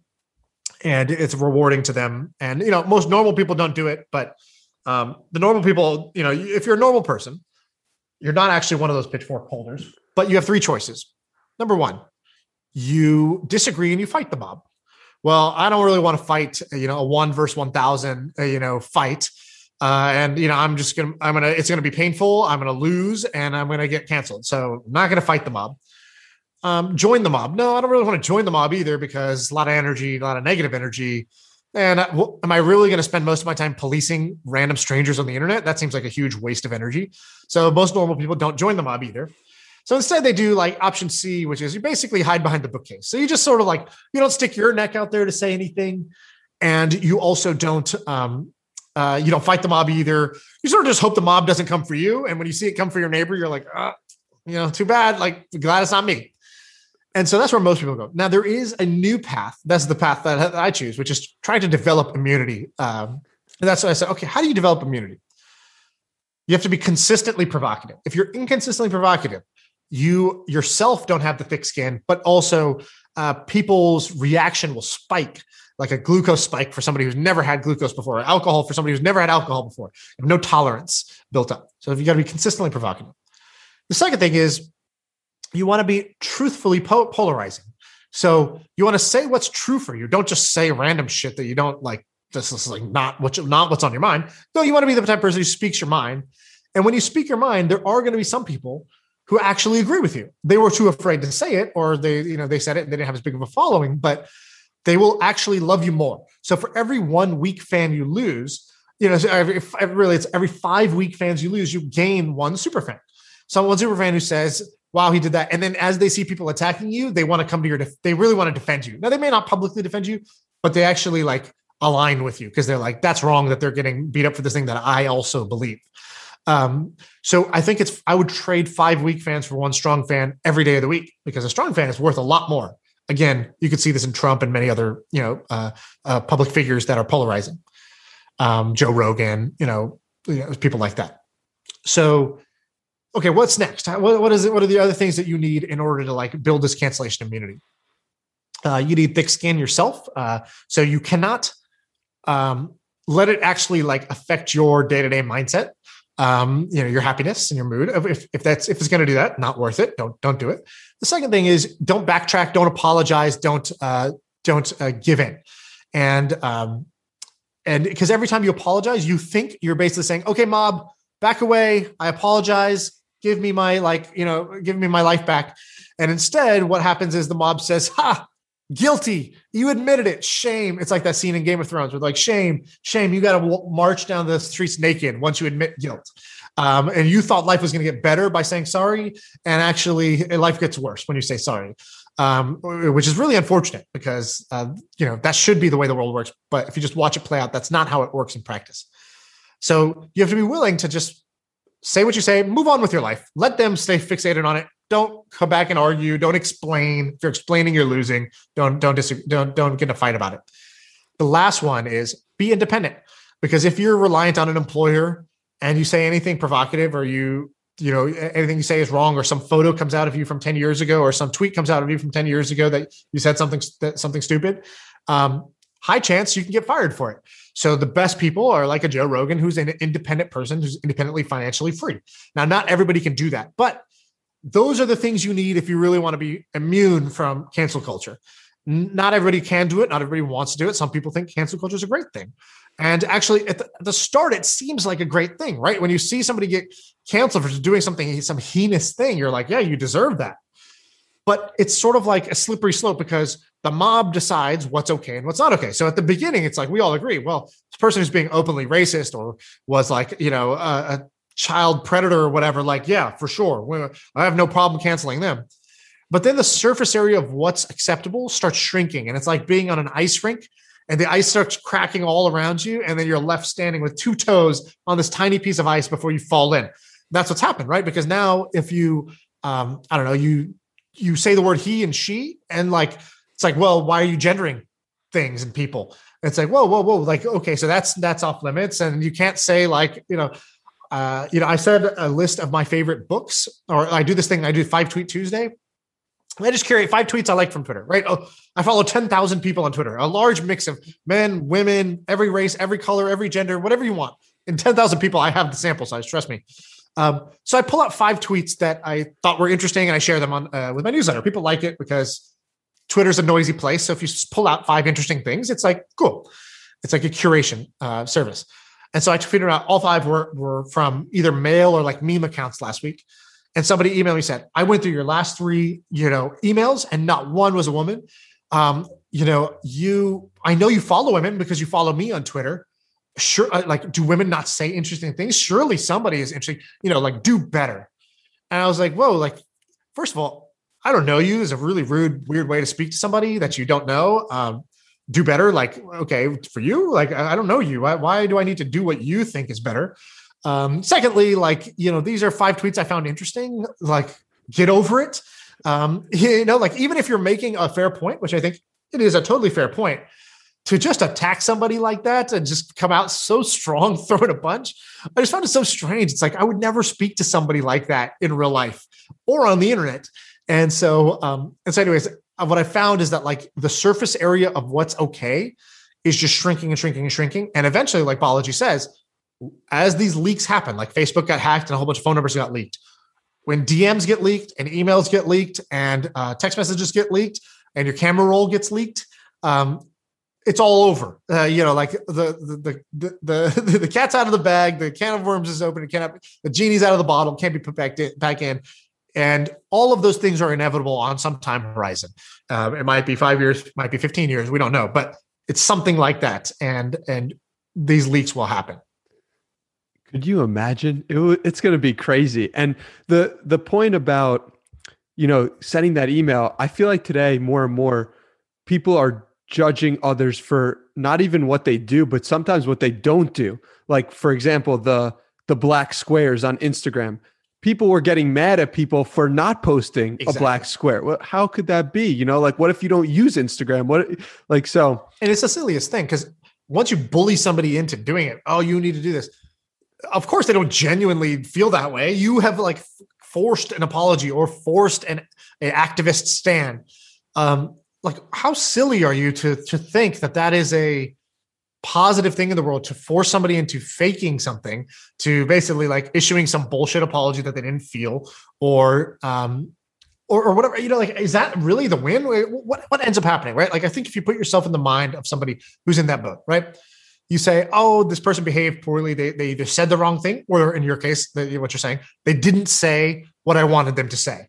it's rewarding to them. And, most normal people don't do it, but the normal people, if you're a normal person, you're not actually one of those pitchfork holders, but you have 3 choices. Number 1, you disagree and you fight the mob. Well, I don't really want to fight, a 1 versus 1,000, fight. And, it's going to be painful. I'm going to lose and I'm going to get canceled. So I'm not going to fight the mob. Join the mob. No, I don't really want to join the mob either because a lot of energy, a lot of negative energy. And am I really going to spend most of my time policing random strangers on the internet? That seems like a huge waste of energy. So most normal people don't join the mob either. So instead they do like option C, which is you basically hide behind the bookcase. So you just sort of like, you don't stick your neck out there to say anything. And you also don't, you don't fight the mob either. You sort of just hope the mob doesn't come for you. And when you see it come for your neighbor, you're like, too bad. Like, glad it's not me. And so that's where most people go. Now there is a new path. That's the path that I choose, which is trying to develop immunity. And that's why I said, okay, how do you develop immunity? You have to be consistently provocative. If you're inconsistently provocative, you yourself don't have the thick skin, but also people's reaction will spike, like a glucose spike for somebody who's never had glucose before, or alcohol for somebody who's never had alcohol before. You have no tolerance built up. So you got to be consistently provocative. The second thing is you want to be truthfully polarizing. So you want to say what's true for you. Don't just say random shit that you don't like. This is like not what's on your mind. No, you want to be the type of person who speaks your mind. And when you speak your mind, there are going to be some people who actually agree with you. They were too afraid to say it, or they said it and they didn't have as big of a following, but they will actually love you more. So for every 1 weak fan you lose, it's every 5 weak fans you lose, you gain 1 super fan. So one super fan who says, wow, he did that. And then as they see people attacking you, they want to come to they really want to defend you. Now they may not publicly defend you, but they actually like align with you because they're like, that's wrong that they're getting beat up for this thing that I also believe. So I think I would trade 5 weak fans for 1 strong fan every day of the week because a strong fan is worth a lot more. Again, you could see this in Trump and many other, public figures that are polarizing. Joe Rogan, people like that. So, okay, what's next? What is it? What are the other things that you need in order to like build this cancellation immunity? You need thick skin yourself. So you cannot let it actually like affect your day-to-day mindset. Your happiness and your mood. If it's going to do that, not worth it. Don't do it. The second thing is don't backtrack, don't apologize, don't give in. And because every time you apologize, you think you're basically saying, okay, mob, back away. I apologize. Give me my life back. And instead what happens is the mob says, ha, guilty. You admitted it. Shame. It's like that scene in Game of Thrones with like, shame. You got to march down the streets naked once you admit guilt. And you thought life was going to get better by saying sorry. And actually life gets worse when you say sorry, which is really unfortunate because, that should be the way the world works. But if you just watch it play out, that's not how it works in practice. So you have to be willing to just say what you say, move on with your life. Let them stay fixated on it. Don't come back and argue. Don't explain. If you're explaining, you're losing. Don't disagree. Don't get in a fight about it. The last one is be independent, because if you're reliant on an employer and you say anything provocative, or anything you say is wrong, or some photo comes out of you from 10 years ago, or some tweet comes out of you from 10 years ago that you said something stupid, high chance you can get fired for it. So the best people are like a Joe Rogan, who's an independent person, who's independently financially free. Now, not everybody can do that, but those are the things you need if you really want to be immune from cancel culture. Not everybody can do it. Not everybody wants to do it. Some people think cancel culture is a great thing. And actually at the start, it seems like a great thing, right? When you see somebody get canceled for doing some heinous thing, you're like, yeah, you deserve that. But it's sort of like a slippery slope, because the mob decides what's okay and what's not okay. So at the beginning, it's like, we all agree, well, this person who's being openly racist or was like, a child predator or whatever, like, yeah, for sure, I have no problem canceling them. But then the surface area of what's acceptable starts shrinking. And it's like being on an ice rink, and the ice starts cracking all around you. And then you're left standing with two toes on this tiny piece of ice before you fall in. That's what's happened, right? Because now if you, you say the word he and she, and like, it's like, well, why are you gendering things and people? And it's like, whoa. Like, okay, so that's off limits. And you can't say like, I said a list of my favorite books, or I do this thing. I do 5 Tweet Tuesday. I just curate 5 tweets I like from Twitter, right? Oh, I follow 10,000 people on Twitter, a large mix of men, women, every race, every color, every gender, whatever you want. In 10,000 people, I have the sample size, trust me. So I pull out 5 tweets that I thought were interesting, and I share them on with my newsletter. People like it because Twitter's a noisy place. So if you pull out 5 interesting things, it's like, cool. It's like a curation service. And so I figured out all 5 were from either male or like meme accounts last week. And somebody emailed me and said, I went through your last 3, emails, and not one was a woman. I know you follow women because you follow me on Twitter. Sure. Like, do women not say interesting things? Surely somebody is interesting, like, do better. And I was like, whoa, like, first of all, I don't know you. Is a really rude, weird way to speak to somebody that you don't know. Do better. Like, okay, for you, like, I don't know you. Why do I need to do what you think is better? Secondly, like, these are 5 tweets I found interesting, like, get over it. Like, even if you're making a fair point, which I think it is a totally fair point, to just attack somebody like that and just come out so strong, throwing a punch, I just found it so strange. It's like, I would never speak to somebody like that in real life or on the internet. And so anyways, what I found is that like the surface area of what's okay is just shrinking and shrinking and shrinking. And eventually, like Balaji says, as these leaks happen, like Facebook got hacked and a whole bunch of phone numbers got leaked. When DMs get leaked and emails get leaked and text messages get leaked and your camera roll gets leaked, it's all over. Like the cat's out of the bag, the can of worms is open, the genie's out of the bottle, can't be put back in. And all of those things are inevitable on some time horizon. It might be 5 years, might be 15 years. We don't know, but it's something like that. And these leaks will happen. Could you imagine? It's going to be crazy. And the point about, sending that email, I feel like today more and more people are judging others for not even what they do, but sometimes what they don't do. Like, for example, the black squares on Instagram. People were getting mad at people for not posting a black square. Well, how could that be? Like, what if you don't use Instagram? And it's the silliest thing, because once you bully somebody into doing it, oh, you need to do this. Of course, they don't genuinely feel that way. You have like forced an apology or forced an activist stand. Like, how silly are you to think that is a positive thing in the world to force somebody into faking something, to basically like issuing some bullshit apology that they didn't feel, or whatever, like, is that really the win? What ends up happening, right? Like, I think if you put yourself in the mind of somebody who's in that boat, right? You say, oh, this person behaved poorly. They either said the wrong thing, or in your case, what you're saying, they didn't say what I wanted them to say.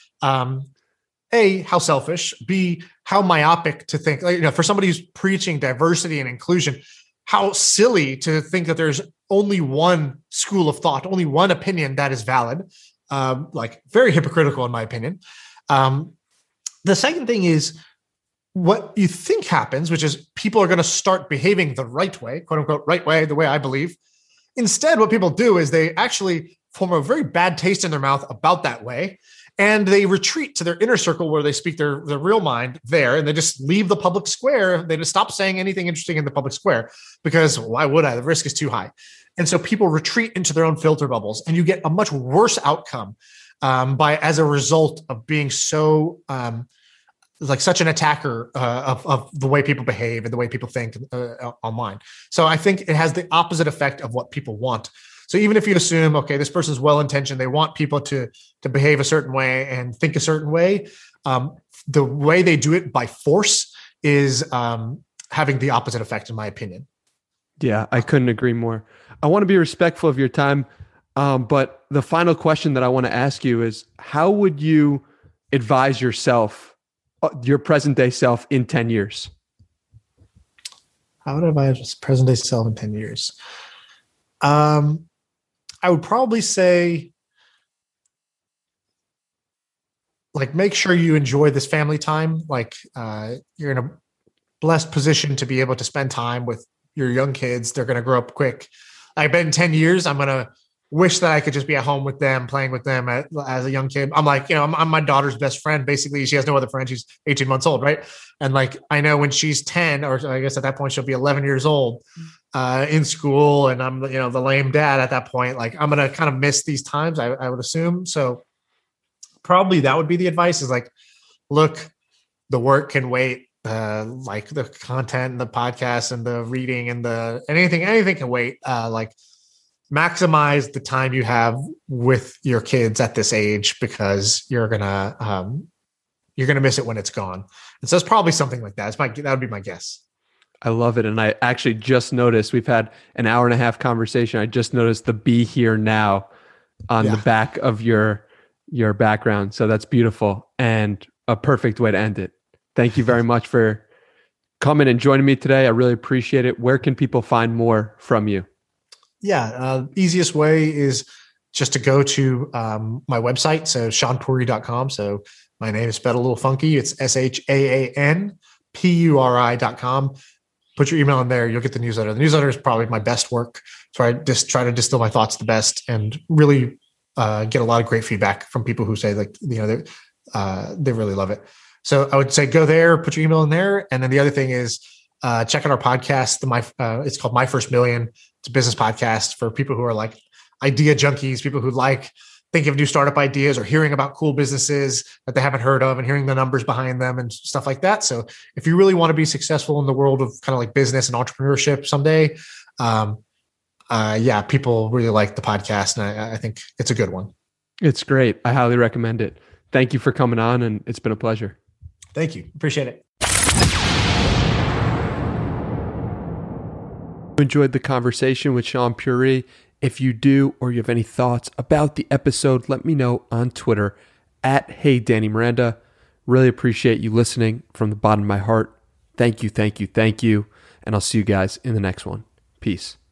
A, how selfish. B, how myopic to think, for somebody who's preaching diversity and inclusion, how silly to think that there's only one school of thought, only one opinion that is valid. Like, very hypocritical in my opinion. The second thing is what you think happens, which is people are going to start behaving the right way, quote unquote, right way, the way I believe. Instead, what people do is they actually form a very bad taste in their mouth about that way. And they retreat to their inner circle where they speak their real mind there, and they just leave the public square. They just stop saying anything interesting in the public square, because why would I? The risk is too high. And so people retreat into their own filter bubbles, and you get a much worse outcome as a result of being so like such an attacker of the way people behave and the way people think online. So I think it has the opposite effect of what people want. So even if you assume, okay, this person's well-intentioned, they want people to behave a certain way and think a certain way, the way they do it by force is having the opposite effect, in my opinion. Yeah, I couldn't agree more. I want to be respectful of your time, but the final question that I want to ask you is, how would you advise yourself, your present-day self, in 10 years? How would I advise present-day self in 10 years? I would probably say, like, make sure you enjoy this family time. Like, you're in a blessed position to be able to spend time with your young kids. They're going to grow up quick. I bet in 10 years, I'm going to wish that I could just be at home with them, playing with them as a young kid. I'm like, I'm my daughter's best friend. Basically, she has no other friend. She's 18 months old, right? And like, I know when she's 10, or I guess at that point she'll be 11 years old, in school, and I'm, the lame dad at that point. Like, I'm going to kind of miss these times, I would assume. So probably that would be the advice, is like, look, the work can wait. Like the content and the podcast and the reading and anything can wait. Like, maximize the time you have with your kids at this age, because you're gonna miss it when it's gone. And so it's probably something like that. That would be my guess. I love it. And I actually just noticed, we've had an hour and a half conversation. I just noticed the "be here now" on the back of your background. So that's beautiful and a perfect way to end it. Thank you very much for coming and joining me today. I really appreciate it. Where can people find more from you? Yeah. Easiest way is just to go to my website. So ShaanPuri.com. So my name is spelled a little funky. It's ShaanPuri.com. Put your email in there. You'll get the newsletter. The newsletter is probably my best work. So I just try to distill my thoughts the best, and really get a lot of great feedback from people who say, like, they really love it. So I would say go there, put your email in there. And then the other thing is check out our podcast. It's called My First Million. It's a business podcast for people who are like idea junkies, people who like thinking of new startup ideas or hearing about cool businesses that they haven't heard of and hearing the numbers behind them and stuff like that. So if you really want to be successful in the world of kind of like business and entrepreneurship someday, people really like the podcast, and I think it's a good one. It's great. I highly recommend it. Thank you for coming on, and it's been a pleasure. Thank you. Appreciate it. Enjoyed the conversation with Shaan Puri. If you do, or you have any thoughts about the episode, let me know on Twitter at HeyDannyMiranda. Really appreciate you listening from the bottom of my heart. Thank you, thank you, thank you. And I'll see you guys in the next one. Peace.